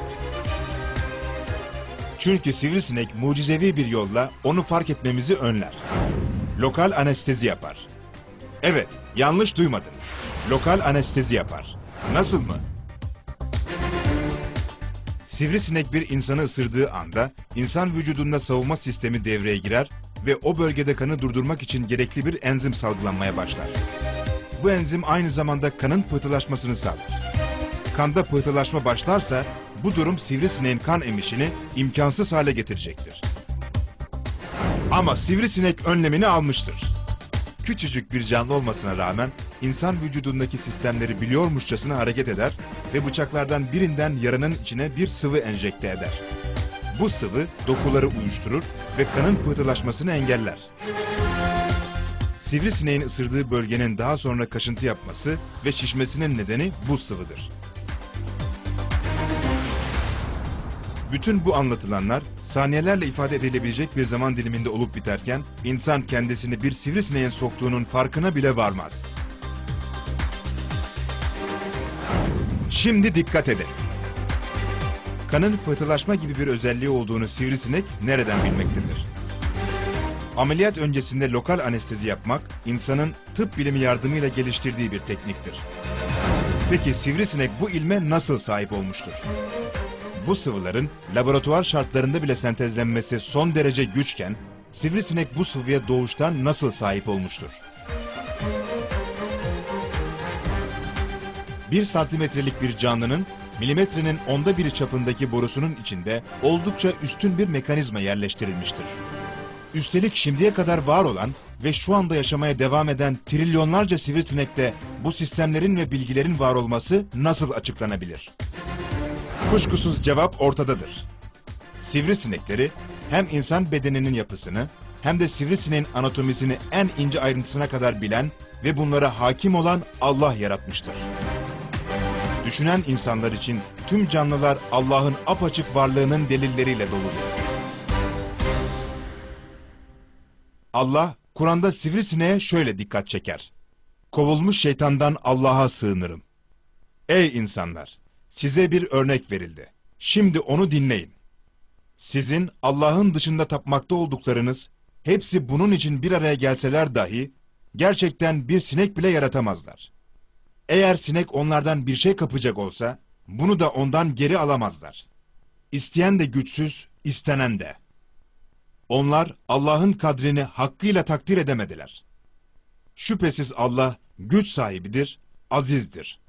Çünkü sivrisinek mucizevi bir yolla onu fark etmemizi önler. Lokal anestezi yapar. Evet, yanlış duymadınız. Lokal anestezi yapar. Nasıl mı? Sivrisinek bir insanı ısırdığı anda insan vücudunda savunma sistemi devreye girer ve o bölgede kanı durdurmak için gerekli bir enzim salgılanmaya başlar. Bu enzim aynı zamanda kanın pıhtılaşmasını sağlar. Kanda pıhtılaşma başlarsa bu durum sivrisineğin kan emişini imkansız hale getirecektir. Ama sivrisinek önlemini almıştır. Küçücük bir canlı olmasına rağmen insan vücudundaki sistemleri biliyormuşçasına hareket eder ve bıçaklardan birinden yaranın içine bir sıvı enjekte eder. Bu sıvı dokuları uyuşturur ve kanın pıhtılaşmasını engeller. Sivrisineğin ısırdığı bölgenin daha sonra kaşıntı yapması ve şişmesinin nedeni bu sıvıdır. Bütün bu anlatılanlar saniyelerle ifade edilebilecek bir zaman diliminde olup biterken insan kendisini bir sivrisineğin soktuğunun farkına bile varmaz. Şimdi dikkat edin. Kanın pıhtılaşma gibi bir özelliği olduğunu sivrisinek nereden bilmektedir? Ameliyat öncesinde lokal anestezi yapmak insanın tıp bilimi yardımıyla geliştirdiği bir tekniktir. Peki sivrisinek bu ilme nasıl sahip olmuştur? Bu sıvıların laboratuvar şartlarında bile sentezlenmesi son derece güçken, sivrisinek bu sıvıya doğuştan nasıl sahip olmuştur? Bir santimetrelik bir canlının milimetrenin onda biri çapındaki borusunun içinde oldukça üstün bir mekanizma yerleştirilmiştir. Üstelik şimdiye kadar var olan ve şu anda yaşamaya devam eden trilyonlarca sivrisinekte bu sistemlerin ve bilgilerin var olması nasıl açıklanabilir? Kuşkusuz cevap ortadadır. Sivrisinekleri hem insan bedeninin yapısını hem de sivrisineğin anatomisini en ince ayrıntısına kadar bilen ve bunlara hakim olan Allah yaratmıştır. Düşünen insanlar için tüm canlılar Allah'ın apaçık varlığının delilleriyle doludur. Allah, Kur'an'da sivrisineğe şöyle dikkat çeker. Kovulmuş şeytandan Allah'a sığınırım. Ey insanlar! Size bir örnek verildi. Şimdi onu dinleyin. Sizin Allah'ın dışında tapmakta olduklarınız, hepsi bunun için bir araya gelseler dahi, gerçekten bir sinek bile yaratamazlar. Eğer sinek onlardan bir şey kapacak olsa, bunu da ondan geri alamazlar. İsteyen de güçsüz, istenen de. Onlar Allah'ın kadrini hakkıyla takdir edemediler. Şüphesiz Allah güç sahibidir, azizdir.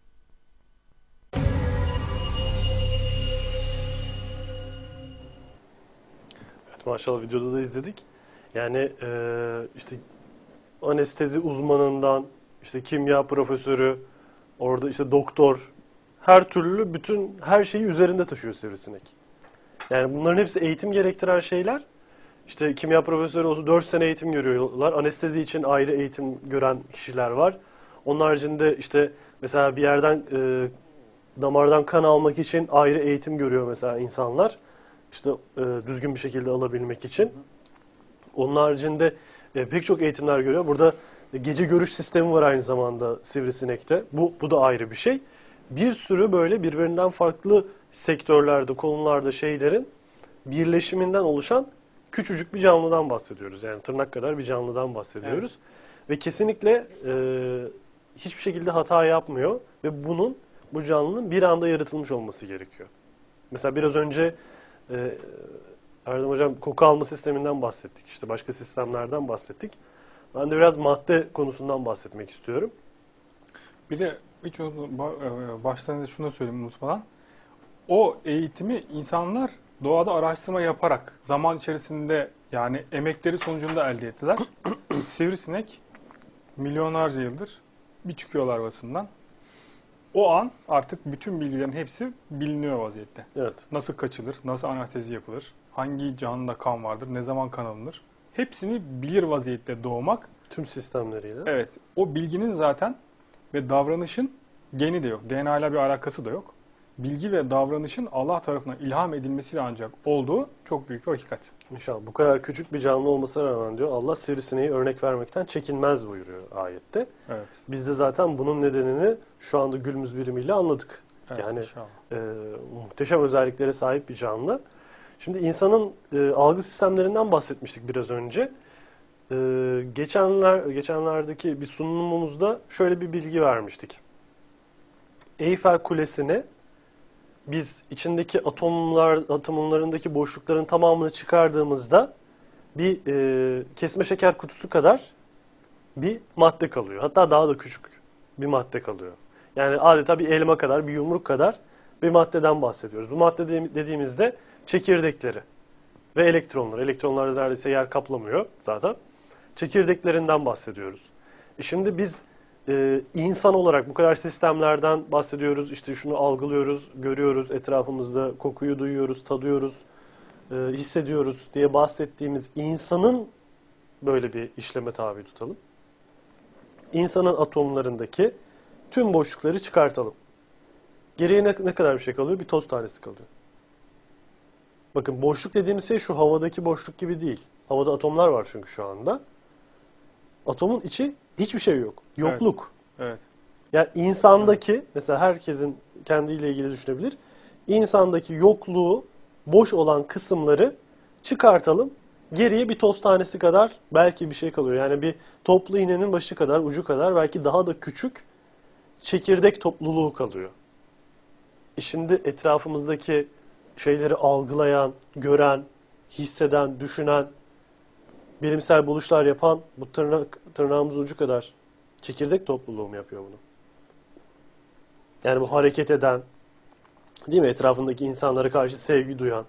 Evet, maşallah videoda da izledik. Yani e, işte anestezi uzmanından, işte kimya profesörü, orada işte doktor, her türlü bütün her şeyi üzerinde taşıyor sivrisinek. Yani bunların hepsi eğitim gerektiren şeyler. İşte kimya profesörü olsa dört sene eğitim görüyorlar. Anestezi için ayrı eğitim gören kişiler var. Onun haricinde işte mesela bir yerden e, damardan kan almak için ayrı eğitim görüyor mesela insanlar. İşte e, düzgün bir şekilde alabilmek için. Onun haricinde e, pek çok eğitimler görüyor. Burada gece görüş sistemi var aynı zamanda sivrisinekte. Bu, bu da ayrı bir şey. Bir sürü böyle birbirinden farklı sektörlerde, konularda şeylerin birleşiminden oluşan küçücük bir canlıdan bahsediyoruz. Yani tırnak kadar bir canlıdan bahsediyoruz. Evet. Ve kesinlikle e, hiçbir şekilde hata yapmıyor. Ve bunun, bu canlının bir anda yaratılmış olması gerekiyor. Mesela biraz önce e, Erdem Hocam koku alma sisteminden bahsettik. İşte başka sistemlerden bahsettik. Ben de biraz madde konusundan bahsetmek istiyorum. Bir de hiç baştan şunu söyleyeyim unutmadan. O eğitimi insanlar doğada araştırma yaparak zaman içerisinde yani emekleri sonucunda elde ettiler. Sivrisinek milyonlarca yıldır bir çıkıyor larvasından. O an artık bütün bilgilerin hepsi biliniyor vaziyette. Evet. Nasıl kaçılır, nasıl anestezi yapılır, hangi canlıda kan vardır, ne zaman kan alınır. Hepsini bilir vaziyette doğmak. Tüm sistemleriyle. Evet. O bilginin zaten ve davranışın geni de yok. D N A ile bir alakası da yok. bilgi ve davranışın Allah tarafından ilham edilmesiyle ancak olduğu çok büyük bir hakikat. İnşallah. Bu kadar küçük bir canlı olmasına rağmen diyor Allah sivrisineği örnek vermekten çekinmez buyuruyor ayette. Evet. Biz de zaten bunun nedenini şu anda günümüz bilimiyle anladık. Evet, yani inşallah. e, muhteşem özelliklere sahip bir canlı. Şimdi insanın e, algı sistemlerinden bahsetmiştik biraz önce. E, geçenler geçenlerdeki bir sunumumuzda şöyle bir bilgi vermiştik. Eyfel Kulesi'ni biz içindeki atomlar atomlarındaki boşlukların tamamını çıkardığımızda bir e, kesme şeker kutusu kadar bir madde kalıyor. Hatta daha da küçük bir madde kalıyor. Yani adeta bir elma kadar, bir yumruk kadar bir maddeden bahsediyoruz. Bu madde dediğimizde çekirdekleri ve elektronlar. Elektronlar da neredeyse yer kaplamıyor zaten. Çekirdeklerinden bahsediyoruz. E şimdi biz e, insan olarak bu kadar sistemlerden bahsediyoruz. İşte şunu algılıyoruz, görüyoruz, etrafımızda kokuyu duyuyoruz, tadıyoruz, e, hissediyoruz diye bahsettiğimiz insanın böyle bir işleme tabi tutalım. İnsanın atomlarındaki tüm boşlukları çıkartalım. Geriye ne, ne kadar bir şey kalıyor? Bir toz tanesi kalıyor. Bakın boşluk dediğimiz şey şu havadaki boşluk gibi değil. Havada atomlar var çünkü şu anda. Atomun içi hiçbir şey yok. Yokluk. Evet. Evet. Yani insandaki, mesela herkesin kendiyle ilgili düşünebilir. İnsandaki yokluğu, boş olan kısımları çıkartalım. Geriye bir toz tanesi kadar belki bir şey kalıyor. Yani bir toplu iğnenin başı kadar, ucu kadar, belki daha da küçük çekirdek topluluğu kalıyor. E şimdi etrafımızdaki şeyleri algılayan, gören, hisseden, düşünen, bilimsel buluşlar yapan bu tırnak, tırnağımız ucu kadar çekirdek topluluğu mu yapıyor bunu? Yani bu hareket eden, değil mi? Etrafındaki insanlara karşı sevgi duyan,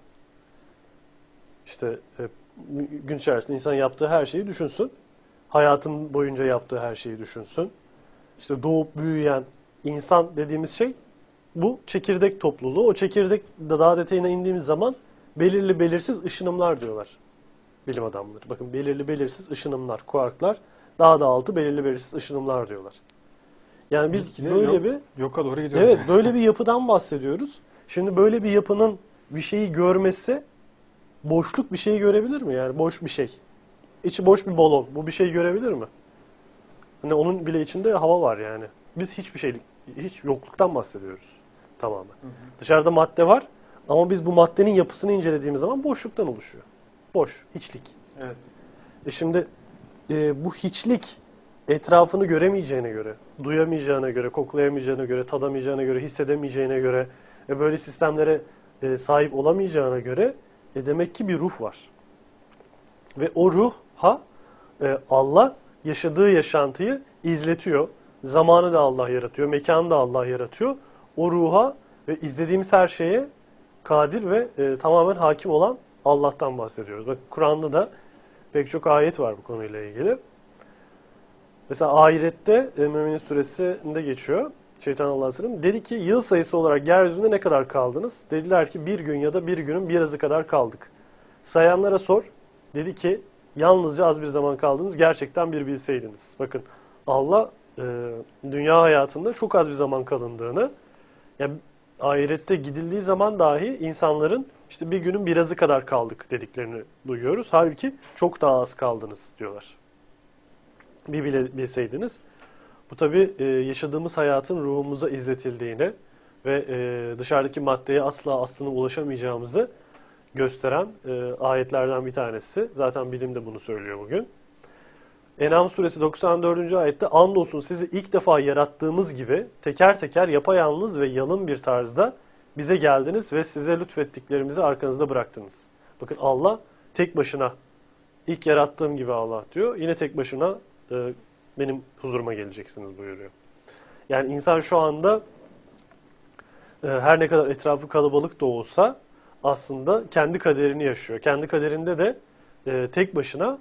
işte e, gün içerisinde insan yaptığı her şeyi düşünsün. Hayatın boyunca yaptığı her şeyi düşünsün. İşte doğup büyüyen insan dediğimiz şey bu çekirdek topluluğu. O çekirdek daha detayına indiğimiz zaman belirli belirsiz ışınımlar diyorlar bilim adamları. Bakın belirli belirsiz ışınımlar, kuarklar, daha da altı belirli belirsiz ışınımlar diyorlar. Yani biz Bilgileri böyle yok, bir yoka doğru gidiyoruz. evet böyle bir yapıdan bahsediyoruz. Şimdi böyle bir yapının bir şeyi görmesi boşluk bir şeyi görebilir mi? Yani boş bir şey. İçi boş bir balon. Bu bir şey görebilir mi? Hani onun bile içinde hava var yani. Biz hiçbir şey, hiç yokluktan bahsediyoruz tamamen. Hı hı. Dışarıda madde var ama biz bu maddenin yapısını incelediğimiz zaman boşluktan oluşuyor. Boş, hiçlik. Evet. E şimdi e, bu hiçlik etrafını göremeyeceğine göre, duyamayacağına göre, koklayamayacağına göre, tadamayacağına göre, hissedemeyeceğine göre, e, böyle sistemlere e, sahip olamayacağına göre e, demek ki bir ruh var. Ve o ruha e, Allah yaşadığı yaşantıyı izletiyor. Zamanı da Allah yaratıyor, mekanı da Allah yaratıyor. O ruha ve izlediğimiz her şeye kadir ve e, tamamen hakim olan Allah'tan bahsediyoruz. Bak Kur'an'da da pek çok ayet var bu konuyla ilgili. Mesela ahirette e, Mü'minin suresinde geçiyor. Şeytan Allah'a sığınırım. Dedi ki yıl sayısı olarak yeryüzünde ne kadar kaldınız? Dediler ki bir gün ya da bir günün birazı kadar kaldık. Sayanlara sor. Dedi ki yalnızca az bir zaman kaldınız. Gerçekten bir bilseydiniz. Bakın Allah e, dünya hayatında çok az bir zaman kalındığını, yani ahirette gidildiği zaman dahi insanların işte bir günün birazı kadar kaldık dediklerini duyuyoruz. Halbuki çok daha az kaldınız diyorlar. Bir bile bilseydiniz. Bu tabii e, yaşadığımız hayatın ruhumuza izletildiğini ve e, dışarıdaki maddeye asla aslına ulaşamayacağımızı gösteren e, ayetlerden bir tanesi. Zaten bilim de bunu söylüyor bugün. En'am suresi doksan dördüncü ayette andolsun sizi ilk defa yarattığımız gibi teker teker yapayalnız ve yalın bir tarzda bize geldiniz ve size lütfettiklerimizi arkanızda bıraktınız. Bakın Allah tek başına ilk yarattığım gibi Allah diyor. Yine tek başına e, benim huzuruma geleceksiniz buyuruyor. Yani insan şu anda e, her ne kadar etrafı kalabalık da olsa aslında kendi kaderini yaşıyor. Kendi kaderinde de e, tek başına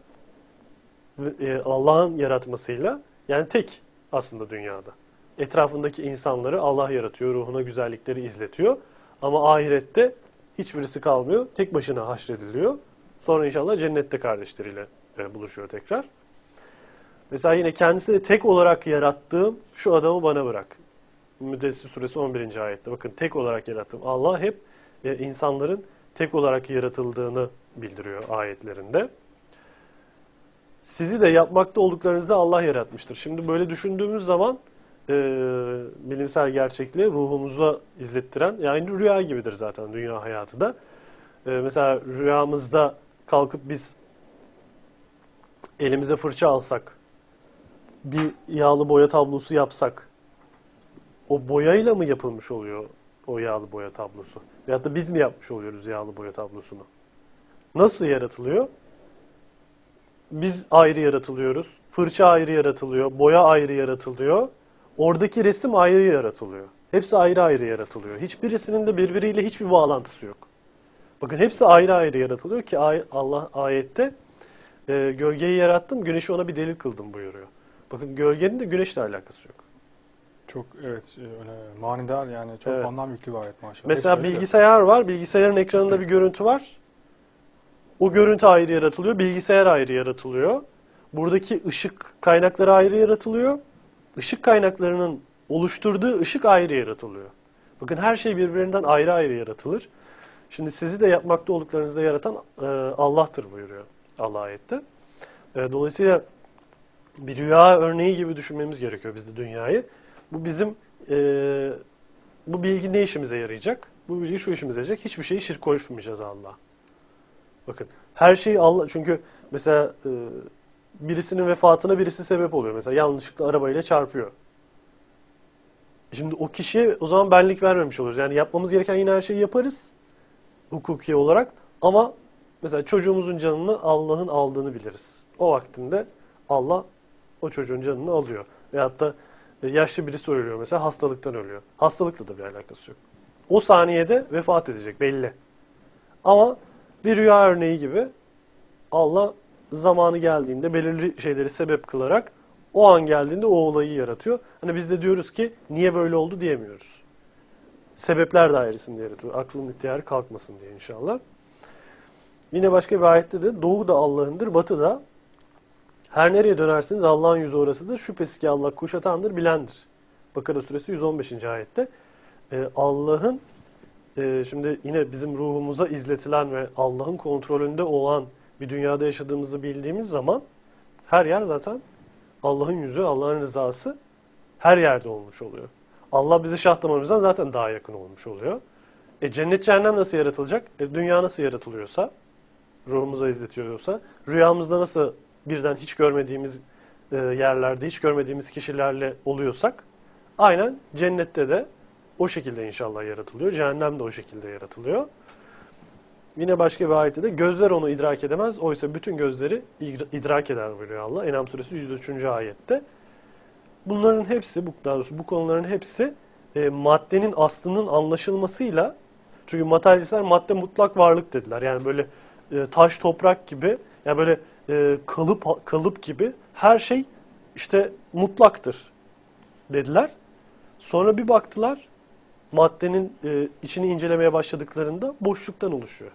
e, Allah'ın yaratmasıyla yani tek aslında dünyada. Etrafındaki insanları Allah yaratıyor, ruhuna güzellikleri izletiyor. Ama ahirette hiçbirisi kalmıyor. Tek başına haşrediliyor. Sonra inşallah cennette kardeşleriyle e, buluşuyor tekrar. Mesela yine kendisini tek olarak yarattığım şu adamı bana bırak. Müddessir suresi on birinci ayette. Bakın tek olarak yarattım. Allah hep e, insanların tek olarak yaratıldığını bildiriyor ayetlerinde. Sizi de yapmakta olduklarınızı Allah yaratmıştır. Şimdi böyle düşündüğümüz zaman e, bilimsel gerçekliği ruhumuza izlettiren, yani rüya gibidir zaten dünya hayatı da. E, mesela rüyamızda kalkıp biz elimize fırça alsak, bir yağlı boya tablosu yapsak, o boyayla mı yapılmış oluyor o yağlı boya tablosu? Veyahut da biz mi yapmış oluyoruz yağlı boya tablosunu? Nasıl yaratılıyor? Biz ayrı yaratılıyoruz. Fırça ayrı yaratılıyor. Boya ayrı yaratılıyor. Oradaki resim ayrı yaratılıyor. Hepsi ayrı ayrı yaratılıyor. Hiçbirisinin de birbiriyle hiçbir bağlantısı yok. Bakın hepsi ayrı ayrı yaratılıyor ki Allah ayette e, gölgeyi yarattım, güneşi ona bir delil kıldım buyuruyor. Bakın gölgenin de güneşle alakası yok. Çok evet öyle manidar, yani çok Evet. anlam yüklü bir ayet maşallah. Mesela Hepsi öyle de. bilgisayar var. Bilgisayarın ekranında bir görüntü var. O görüntü ayrı yaratılıyor. Bilgisayar ayrı yaratılıyor. Buradaki ışık kaynakları ayrı yaratılıyor. Işık kaynaklarının oluşturduğu ışık ayrı yaratılıyor. Bakın her şey birbirinden ayrı ayrı yaratılır. Şimdi sizi de yapmakta olduklarınızda yaratan e, Allah'tır buyuruyor Allah ayette. E, dolayısıyla bir rüya örneği gibi düşünmemiz gerekiyor biz de dünyayı. Bu bizim e, bu bilgi ne işimize yarayacak? Bu bilgi şu işimize yarayacak. Hiçbir şeyi şirk koşmayacağız Allah'a. Bakın her şeyi Allah, çünkü mesela e, birisinin vefatına birisi sebep oluyor. Mesela yanlışlıkla arabayla çarpıyor. Şimdi o kişiye o zaman benlik vermemiş oluruz. Yani yapmamız gereken yine her şeyi yaparız hukuki olarak, ama mesela çocuğumuzun canını Allah'ın aldığını biliriz. O vaktinde Allah o çocuğun canını alıyor. Veyahut da yaşlı birisi ölüyor mesela, hastalıktan ölüyor. Hastalıkla da bir alakası yok. O saniyede vefat edecek belli. Ama bir rüya örneği gibi Allah zamanı geldiğinde belirli şeyleri sebep kılarak o an geldiğinde o olayı yaratıyor. Hani biz de diyoruz ki niye böyle oldu diyemiyoruz. Sebepler dairesinde yaratıyor. Aklın ihtiyarı kalkmasın diye inşallah. Yine başka bir ayette de doğu da Allah'ındır, batı da. Her nereye dönersiniz Allah'ın yüzü orasıdır. Şüphesiz ki Allah kuşatandır, bilendir. Bakara suresi yüz on beşinci ayette. Ee, Allah'ın e, şimdi yine bizim ruhumuza izletilen ve Allah'ın kontrolünde olan bir dünyada yaşadığımızı bildiğimiz zaman her yer zaten Allah'ın yüzü, Allah'ın rızası her yerde olmuş oluyor. Allah bizi şah damarımızdan zaten daha yakın olmuş oluyor. E cennet cehennem nasıl yaratılacak? E, dünya nasıl yaratılıyorsa, ruhumuza izletiyorsa, rüyamızda nasıl birden hiç görmediğimiz e, yerlerde, hiç görmediğimiz kişilerle oluyorsak, aynen cennette de o şekilde inşallah yaratılıyor. Cehennem de o şekilde yaratılıyor. Yine başka bir ayette de gözler onu idrak edemez. Oysa bütün gözleri idrak eder buyuruyor Allah. En'am suresi yüz üçüncü ayette. Bunların hepsi, bu, daha doğrusu bu konuların hepsi e, maddenin aslının anlaşılmasıyla, çünkü materyalistler madde mutlak varlık dediler. Yani böyle e, taş toprak gibi, yani böyle e, kalıp kalıp gibi her şey işte mutlaktır dediler. Sonra bir baktılar maddenin e, içini incelemeye başladıklarında boşluktan oluşuyor.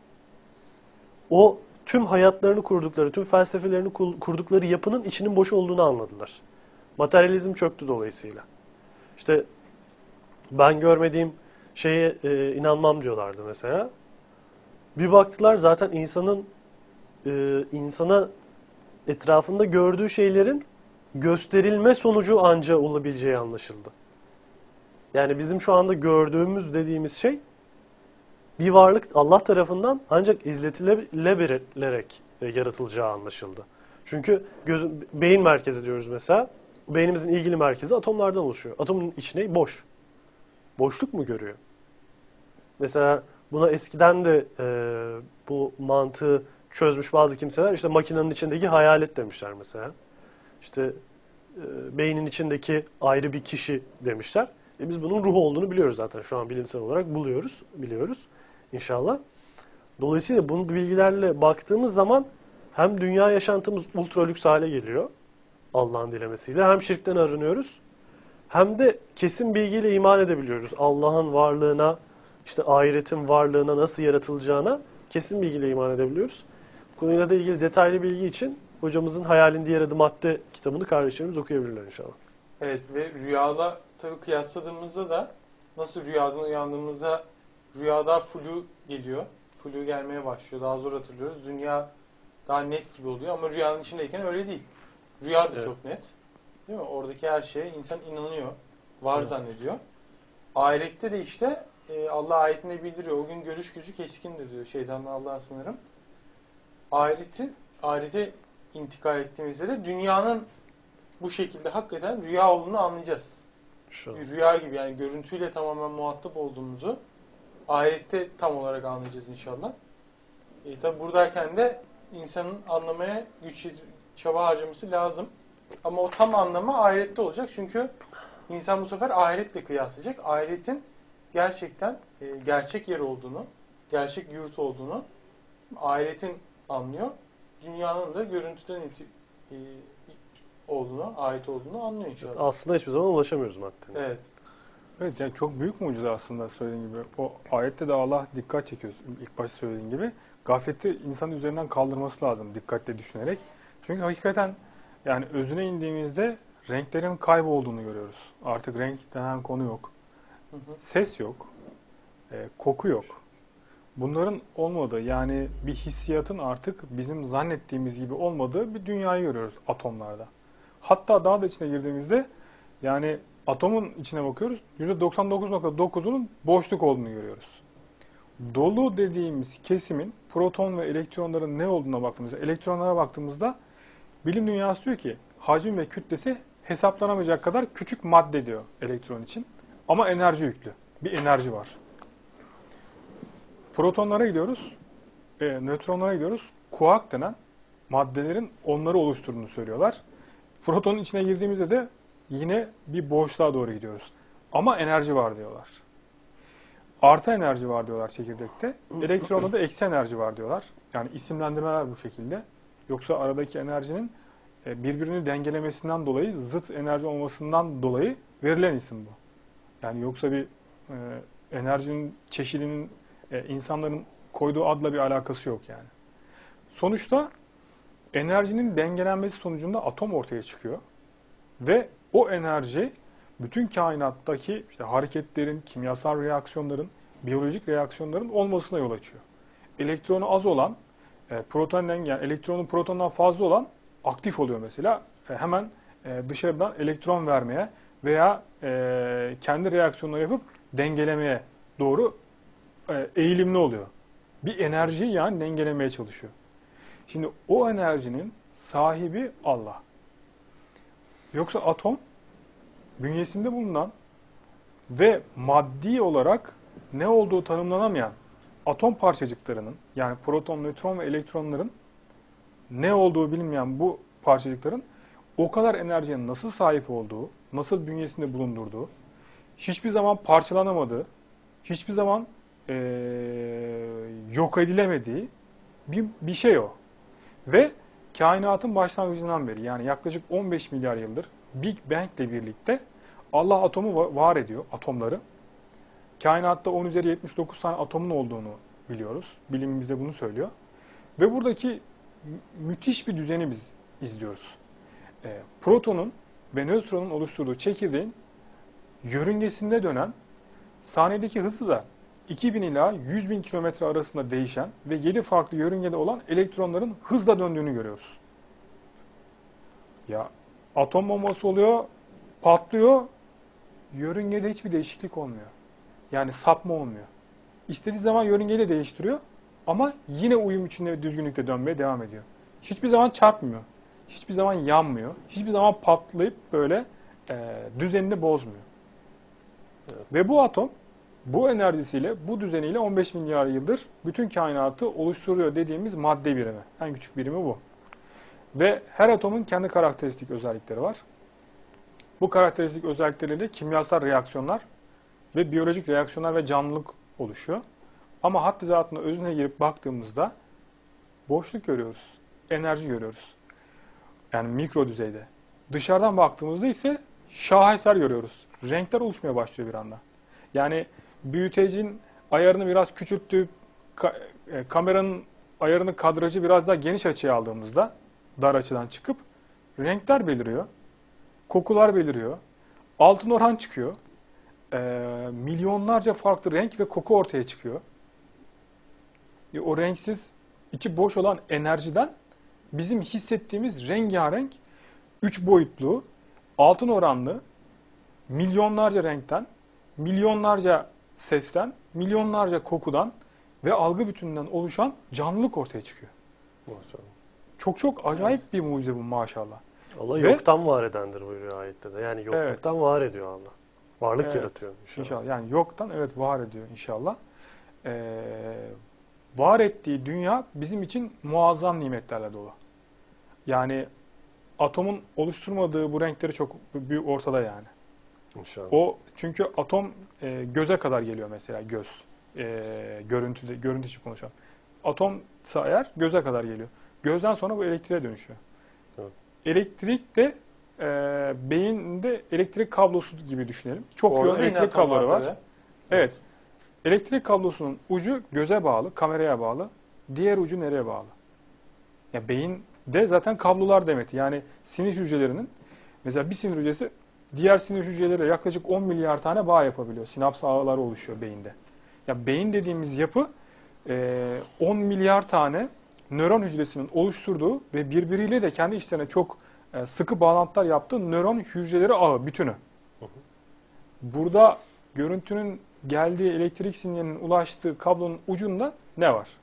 O tüm hayatlarını kurdukları, tüm felsefelerini kurdukları yapının içinin boş olduğunu anladılar. Materyalizm çöktü dolayısıyla. İşte ben görmediğim şeye e, inanmam diyorlardı mesela. Bir baktılar zaten insanın e, insana etrafında gördüğü şeylerin gösterilme sonucu anca olabileceği anlaşıldı. Yani bizim şu anda gördüğümüz dediğimiz şey bir varlık Allah tarafından ancak izletilerek yaratılacağı anlaşıldı. Çünkü göz, beyin merkezi diyoruz mesela. Beynimizin ilgili merkezi atomlardan oluşuyor. Atomun içine boş. Boşluk mu görüyor? Mesela buna eskiden de e, bu mantığı çözmüş bazı kimseler işte makinenin içindeki hayalet demişler mesela. İşte e, beynin içindeki ayrı bir kişi demişler. E biz bunun ruh olduğunu biliyoruz zaten. Şu an bilimsel olarak buluyoruz, biliyoruz inşallah. Dolayısıyla bu bilgilerle baktığımız zaman hem dünya yaşantımız ultra lüks hale geliyor Allah'ın dilemesiyle. Hem şirkten arınıyoruz hem de kesin bilgiyle iman edebiliyoruz. Allah'ın varlığına, işte ahiretin varlığına, nasıl yaratılacağına kesin bilgiyle iman edebiliyoruz. Bu konuyla da ilgili detaylı bilgi için hocamızın Hayalin Diğer Adı Madde kitabını kardeşlerimiz okuyabilirler inşallah. Evet ve rüyada tabii kıyasladığımızda da nasıl rüyadan uyandığımızda rüyada flu geliyor. Flu gelmeye başlıyor. Daha zor hatırlıyoruz. Dünya daha net gibi oluyor ama rüyanın içindeyken öyle değil. Rüya da Evet. çok net. Değil mi? Oradaki her şeye insan inanıyor. Var Evet. zannediyor. Ahirette de işte e, Allah ayetinde bildiriyor. O gün görüş gücü keskindir diyor. Şeytanla Allah'a sınırım. Ahiretin, ahirete intikal ettiğimizde de dünyanın bu şekilde hakikaten rüya olduğunu anlayacağız. Şu. Bir rüya gibi yani görüntüyle tamamen muhatap olduğumuzu ahirette tam olarak anlayacağız inşallah. E, tabi buradayken de insanın anlamaya güç çaba harcaması lazım. Ama o tam anlamı ahirette olacak. Çünkü insan bu sefer ahiretle kıyaslayacak. Ahiretin gerçekten e, gerçek yer olduğunu, gerçek yurt olduğunu ahiretin anlıyor. Dünyanın da görüntüden iti, e, olduğunu, ait olduğunu anlıyor inşallah. Aslında hiçbir zaman ulaşamıyoruz maddenin. Evet. Evet, yani çok büyük mucize aslında söylediğin gibi. O ayette de Allah dikkat çekiyor ilk başta söylediğin gibi. Gafleti insanın üzerinden kaldırması lazım dikkatle düşünerek. Çünkü hakikaten yani özüne indiğimizde renklerin kaybolduğunu görüyoruz. Artık renk denen konu yok. Hı hı. Ses yok. E, koku yok. Bunların olmadığı yani bir hissiyatın artık bizim zannettiğimiz gibi olmadığı bir dünyayı görüyoruz atomlarda. Hatta daha da içine girdiğimizde yani atomun içine bakıyoruz. yüzde doksan dokuz nokta dokuzunun boşluk olduğunu görüyoruz. Dolu dediğimiz kesimin proton ve elektronların ne olduğuna baktığımızda, elektronlara baktığımızda bilim dünyası diyor ki hacim ve kütlesi hesaplanamayacak kadar küçük madde diyor elektron için. Ama enerji yüklü. Bir enerji var. Protonlara gidiyoruz, e, nötronlara gidiyoruz. Kuark denen maddelerin onları oluşturduğunu söylüyorlar. Protonun içine girdiğimizde de yine bir boşluğa doğru gidiyoruz. Ama enerji var diyorlar. Artı enerji var diyorlar çekirdekte. Elektronda da eksi enerji var diyorlar. Yani isimlendirmeler bu şekilde. Yoksa aradaki enerjinin birbirini dengelemesinden dolayı, zıt enerji olmasından dolayı verilen isim bu. Yani yoksa bir e, enerjinin çeşidinin e, insanların koyduğu adla bir alakası yok yani. Sonuçta enerjinin dengelenmesi sonucunda atom ortaya çıkıyor. Ve o enerji bütün kainattaki işte hareketlerin, kimyasal reaksiyonların, biyolojik reaksiyonların olmasına yol açıyor. Elektronu az olan, e, protondan yani elektronu protondan fazla olan aktif oluyor mesela. E, hemen e, dışarıdan elektron vermeye veya e, kendi reaksiyonları yapıp dengelemeye doğru e, eğilimli oluyor. Bir enerjiyi yani dengelemeye çalışıyor. Şimdi o enerjinin sahibi Allah. Yoksa atom bünyesinde bulunan ve maddi olarak ne olduğu tanımlanamayan atom parçacıklarının yani proton, nötron ve elektronların ne olduğu bilinmeyen bu parçacıkların o kadar enerjiye nasıl sahip olduğu, nasıl bünyesinde bulundurduğu, hiçbir zaman parçalanamadığı, hiçbir zaman ee, yok edilemediği bir, bir şey o. Ve kainatın başlangıcından beri yani yaklaşık on beş milyar yıldır Big Bang ile birlikte Allah atomu var ediyor, atomları. Kainatta on üzeri yetmiş dokuz tane atomun olduğunu biliyoruz. Bilim bize bunu söylüyor. Ve buradaki müthiş bir düzeni biz izliyoruz. E, protonun ve nötronun oluşturduğu çekirdeğin yörüngesinde dönen saniyedeki hızı da iki bin ila yüz bin kilometre arasında değişen ve yedi farklı yörüngede olan elektronların hızla döndüğünü görüyoruz. Ya atom bombası oluyor, patlıyor, yörüngede hiçbir değişiklik olmuyor. Yani sapma olmuyor. İstediği zaman yörüngeyi de değiştiriyor ama yine uyum içinde ve düzgünlükte dönmeye devam ediyor. Hiçbir zaman çarpmıyor, hiçbir zaman yanmıyor, hiçbir zaman patlayıp böyle e, düzenini bozmuyor. Evet. Ve bu atom bu enerjisiyle, bu düzeniyle on beş milyar yıldır bütün kainatı oluşturuyor dediğimiz madde birimi. En küçük birimi bu. Ve her atomun kendi karakteristik özellikleri var. Bu karakteristik özellikleriyle kimyasal reaksiyonlar ve biyolojik reaksiyonlar ve canlılık oluşuyor. Ama haddi zatına özüne girip baktığımızda boşluk görüyoruz, enerji görüyoruz. Yani mikro düzeyde. Dışarıdan baktığımızda ise şaheser görüyoruz. Renkler oluşmaya başlıyor bir anda. Yani büyütecin ayarını biraz küçülttüğü, kameranın ayarını, kadrajı biraz daha geniş açıya aldığımızda dar açıdan çıkıp renkler beliriyor, kokular beliriyor, Altın Orhan çıkıyor. Ee, milyonlarca farklı renk ve koku ortaya çıkıyor. E, o renksiz, içi boş olan enerjiden bizim hissettiğimiz rengarenk, üç boyutlu, altın oranlı, milyonlarca renkten, milyonlarca sesten, milyonlarca kokudan ve algı bütününden oluşan canlılık ortaya çıkıyor. Maşallah. Çok çok acayip bir mucize bu maşallah. Allah Ve- yoktan var edendir buyuruyor ayette de. Yani yokluktan var ediyor Allah. Varlık Evet, yaratıyor inşallah. İnşallah. Yani yoktan evet var ediyor inşallah. Ee, var ettiği dünya bizim için muazzam nimetlerle dolu. Yani atomun oluşturmadığı bu renkleri çok büyük ortada yani. İnşallah. O çünkü atom e, göze kadar geliyor mesela göz. E, görüntüde görüntü için konuşalım. Atomsa eğer göze kadar geliyor. Gözden sonra bu elektriğe dönüşüyor. Evet. Elektrik de e, beyinde elektrik kablosu gibi düşünelim. Çok Orada yoğun da yine elektrik atom var kabloları var. tabii. Evet. Elektrik kablosunun ucu göze bağlı, kameraya bağlı. Diğer ucu nereye bağlı? Ya beyinde zaten kablolar demeti. Yani sinir hücrelerinin mesela bir sinir hücresi diğer sinir hücreleriyle yaklaşık on milyar tane bağ yapabiliyor. Sinaps ağları oluşuyor beyinde. Ya beyin dediğimiz yapı on milyar tane nöron hücresinin oluşturduğu ve birbiriyle de kendi içlerine çok sıkı bağlantılar yaptığı nöron hücreleri ağı, bütünü. Burada görüntünün geldiği elektrik sinyalinin ulaştığı kablonun ucunda ne var?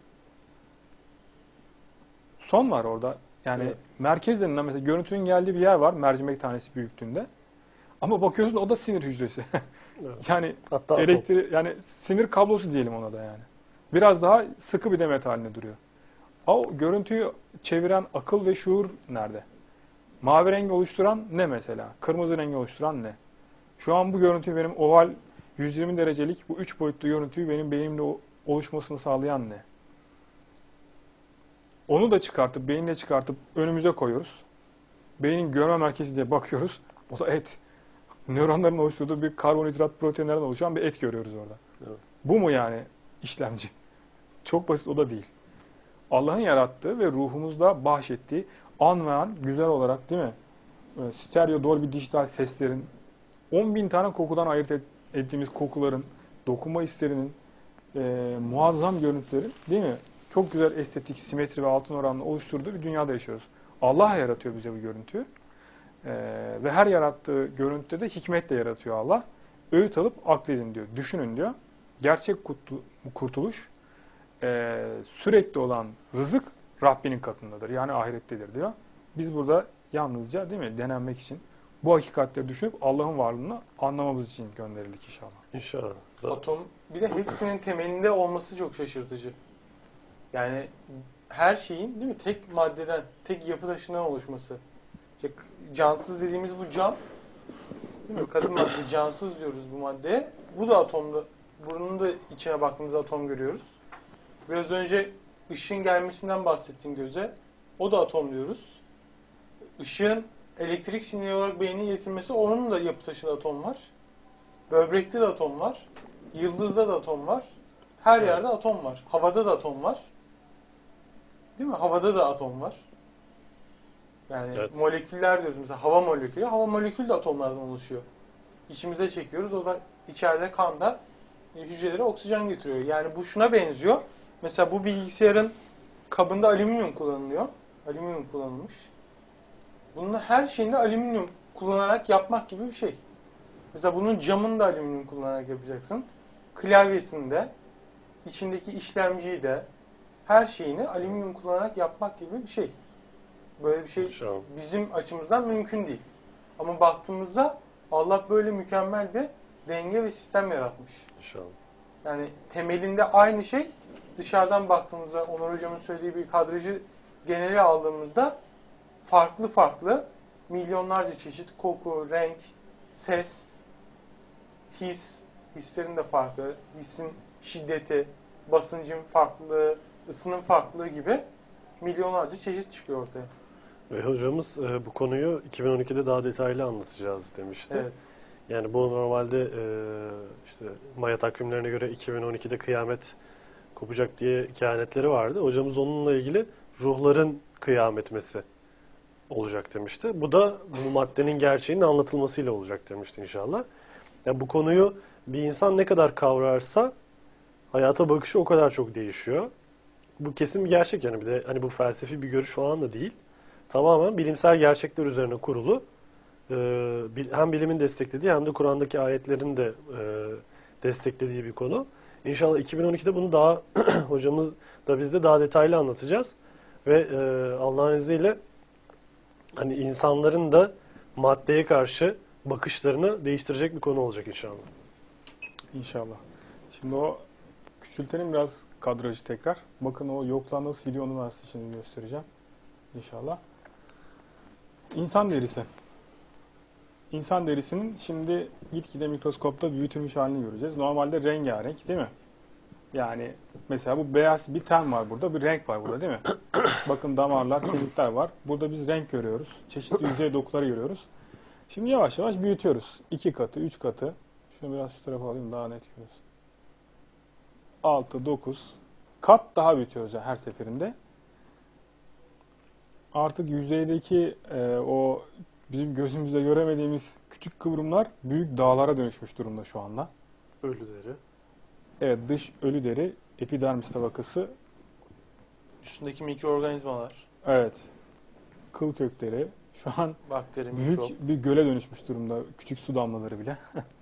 Son var orada. Yani Evet. merkez denilen mesela görüntünün geldiği bir yer var mercimek tanesi büyüklüğünde. Ama bakıyorsun o da sinir hücresi. Evet. Yani Hatta atom. elektrik yani sinir kablosu diyelim ona da yani. Biraz daha sıkı bir demet haline duruyor. O görüntüyü çeviren akıl ve şuur nerede? Mavi rengi oluşturan ne mesela? Kırmızı rengi oluşturan ne? Şu an bu görüntü benim oval yüz yirmi derecelik bu üç boyutlu görüntüyü benim beynimle o- oluşmasını sağlayan ne? Onu da çıkartıp, beyinle çıkartıp önümüze koyuyoruz. Beynin görme merkezi diye bakıyoruz. O da et. Nöronların oluşturduğu bir karbonhidrat proteinlerden oluşan bir et görüyoruz orada. Evet. Bu mu yani işlemci? Çok basit o da değil. Allah'ın yarattığı ve ruhumuzda bahşettiği an ve an güzel olarak değil mi? Ee, Stereo Dolby dijital seslerin, on bin tane kokudan ayırt et- ettiğimiz kokuların, dokunma hislerinin, e, muazzam görüntülerin değil mi? Çok güzel estetik, simetri ve altın oranla oluşturduğu bir dünyada yaşıyoruz. Allah yaratıyor bize bu görüntüyü. Ee, ve her yarattığı görüntüde de hikmetle yaratıyor Allah. Öğüt alıp akledin diyor. Düşünün diyor. Gerçek kurtu- kurtuluş e, sürekli olan rızık Rabbinin katındadır. Yani ahirettedir diyor. Biz burada yalnızca değil mi denenmek için bu hakikatleri düşünüp Allah'ın varlığını anlamamız için gönderildik inşallah. İnşallah. Zaten Atom bir de hepsinin temelinde olması çok şaşırtıcı. Yani her şeyin değil mi tek maddeden, tek yapı taşından oluşması. İşte cansız dediğimiz bu can, değil mi? Kadın madde cansız diyoruz bu maddeye. Bu da atomda. Bunun da içine baktığımızda atom görüyoruz. Biraz önce ışığın gelmesinden bahsettim göze. O da atom diyoruz. Işığın elektrik sinyali olarak beyne iletilmesi, onun da yapı taşında atom var. Böbrekte de atom var. Yıldızda da atom var. Her Evet. yerde atom var. Havada da atom var. Değil mi? Havada da atom var. Yani Evet. moleküller diyoruz mesela, hava molekülü. Hava molekülü de atomlardan oluşuyor. İçimize çekiyoruz. O da içeride kanda hücrelere oksijen getiriyor. Yani bu şuna benziyor. Mesela bu bilgisayarın kabında alüminyum kullanılıyor. Alüminyum kullanılmış. Bunun her şeyinde alüminyum kullanarak yapmak gibi bir şey. Mesela bunun camını da alüminyum kullanarak yapacaksın. Klavyesini de, içindeki işlemciyi de, her şeyini alüminyum kullanarak yapmak gibi bir şey. Böyle bir şey İnşallah. bizim açımızdan mümkün değil. Ama baktığımızda Allah böyle mükemmel bir denge ve sistem yaratmış. İnşallah. Yani temelinde aynı şey, dışarıdan baktığımızda Onur Hocam'ın söylediği bir kadrajı geneli aldığımızda farklı farklı milyonlarca çeşit koku, renk, ses, his, hislerin de farklı, hissin şiddeti, basıncın farklılığı, ısının farklılığı gibi milyonlarca çeşit çıkıyor ortaya. Ve hocamız e, bu konuyu iki bin on ikide daha detaylı anlatacağız demişti. Evet. Yani bu normalde e, işte Maya takvimlerine göre iki bin on ikide kıyamet kopacak diye kehanetleri vardı. Hocamız onunla ilgili ruhların kıyametmesi olacak demişti. Bu da bu maddenin gerçeğinin anlatılmasıyla olacak demişti inşallah. Yani bu konuyu bir insan ne kadar kavrarsa hayata bakışı o kadar çok değişiyor. Bu kesin bir gerçek yani, bir de hani bu felsefi bir görüş falan da değil. Tamamen bilimsel gerçekler üzerine kurulu. Ee, hem bilimin desteklediği hem de Kur'an'daki ayetlerin de e, desteklediği bir konu. İnşallah iki bin on ikide bunu daha hocamız da biz de daha detaylı anlatacağız. Ve e, Allah'ın izniyle hani insanların da maddeye karşı bakışlarını değiştirecek bir konu olacak inşallah. İnşallah. Şimdi o küçültelim biraz kadrajı tekrar. Bakın o yokluğa nasıl gidiyor onu ben size şimdi göstereceğim. İnşallah. İnsan derisi. İnsan derisinin şimdi gitgide mikroskopta büyütülmüş halini göreceğiz. Normalde rengarenk değil mi? Yani mesela bu beyaz bir ten var burada, bir renk var burada değil mi? Bakın damarlar, kemikler var. Burada biz renk görüyoruz. Çeşitli yüzey dokuları görüyoruz. Şimdi yavaş yavaş büyütüyoruz. İki katı, üç katı. Şunu biraz şu tarafa alayım daha net görüyoruz. Altı, dokuz kat daha büyütüyoruz yani her seferinde. Artık yüzeydeki e, o bizim gözümüzde göremediğimiz küçük kıvrımlar büyük dağlara dönüşmüş durumda şu anda. Ölü deri. Evet, dış ölü deri, epidermis tabakası, Üstündeki mikroorganizmalar, evet, kıl kökleri şu an bakteri, büyük mikrop. bir göle dönüşmüş durumda. Küçük su damlaları bile.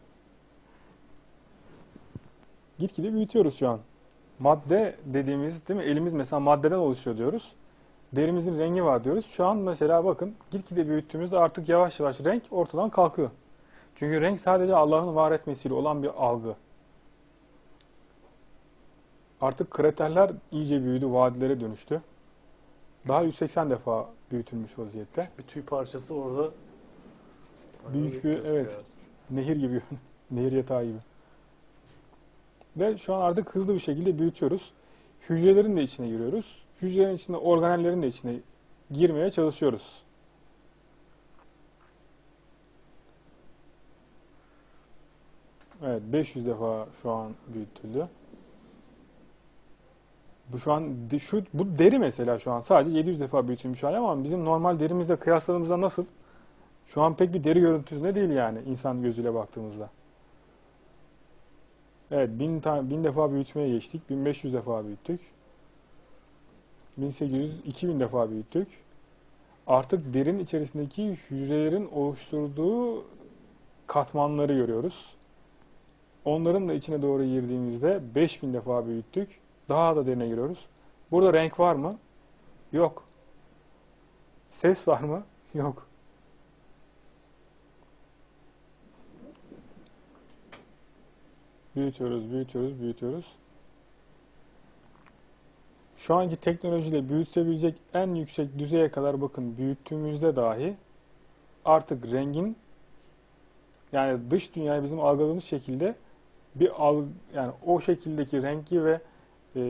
Gitgide büyütüyoruz şu an. Madde dediğimiz değil mi? Elimiz mesela maddeden oluşuyor diyoruz. Derimizin rengi var diyoruz. Şu an mesela bakın gitgide büyüttüğümüzde artık yavaş yavaş renk ortadan kalkıyor. Çünkü renk sadece Allah'ın var etmesiyle olan bir algı. Artık kraterler iyice büyüdü, vadilere dönüştü. Daha yüz seksen defa büyütülmüş vaziyette. Bir tüy parçası orada. Büyük bir, evet, nehir gibi, nehir yatağı gibi. Ve şu an artık hızlı bir şekilde büyütüyoruz. Hücrelerin de içine giriyoruz. Hücrelerin içinde organellerin de içine girmeye çalışıyoruz. Evet, beş yüz defa şu an büyütüldü. Bu şu an şu bu deri mesela şu an sadece yedi yüz defa büyütülmüş hali ama bizim normal derimizle kıyasladığımızda nasıl? Şu an pek bir deri görüntüsünde değil yani insan gözüyle baktığımızda. Evet, bin, tane, bin defa büyütmeye geçtik. bin beş yüz defa büyüttük. bin sekiz yüz, iki bin defa büyüttük. Artık derin içerisindeki hücrelerin oluşturduğu katmanları görüyoruz. Onların da içine doğru girdiğimizde beş bin defa büyüttük. Daha da derine giriyoruz. Burada renk var mı? Yok. Ses var mı? Yok. Büyütüyoruz, büyütüyoruz, büyütüyoruz. Şu anki teknolojiyle büyütebilecek en yüksek düzeye kadar bakın büyüttüğümüzde dahi artık rengin yani dış dünyayı bizim algıladığımız şekilde bir alg yani o şekildeki rengi ve e,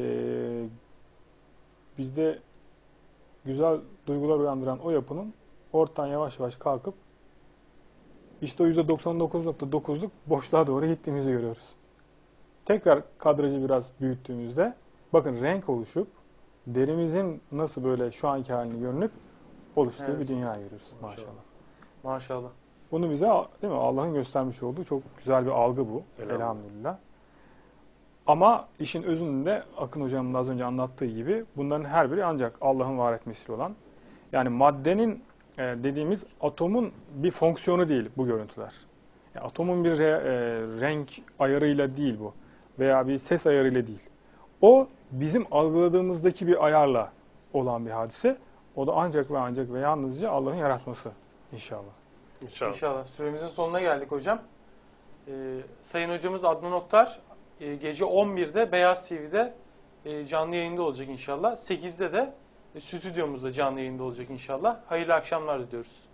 bizde güzel duygular uyandıran o yapının ortadan yavaş yavaş kalkıp işte o yüzde doksan dokuz nokta dokuzluk boşluğa doğru gittiğimizi görüyoruz. Tekrar kadrajı biraz büyüttüğümüzde bakın renk oluşup derimizin nasıl böyle şu anki halini görünüp oluştuğu Evet. bir dünya görüyoruz maşallah. Maşallah. Maşallah. Bunu bize değil mi Allah'ın göstermiş olduğu çok güzel bir algı bu. Elhamdülillah. Elhamdülillah. Ama işin özünde Akın Hocam'ın az önce anlattığı gibi bunların her biri ancak Allah'ın var etmesiyle olan. Yani maddenin e, dediğimiz atomun bir fonksiyonu değil bu görüntüler. Yani atomun bir re, e, renk ayarıyla değil bu veya bir ses ayarıyla değil. O bizim algıladığımızdaki bir ayarla olan bir hadise. O da ancak ve ancak ve yalnızca Allah'ın yaratması inşallah. İnşallah. İnşallah. Süremizin sonuna geldik hocam. Ee, Sayın hocamız Adnan Oktar e, gece on birde Beyaz T V'de e, canlı yayında olacak inşallah. sekizde de e, stüdyomuzda canlı yayında olacak inşallah. Hayırlı akşamlar diliyoruz.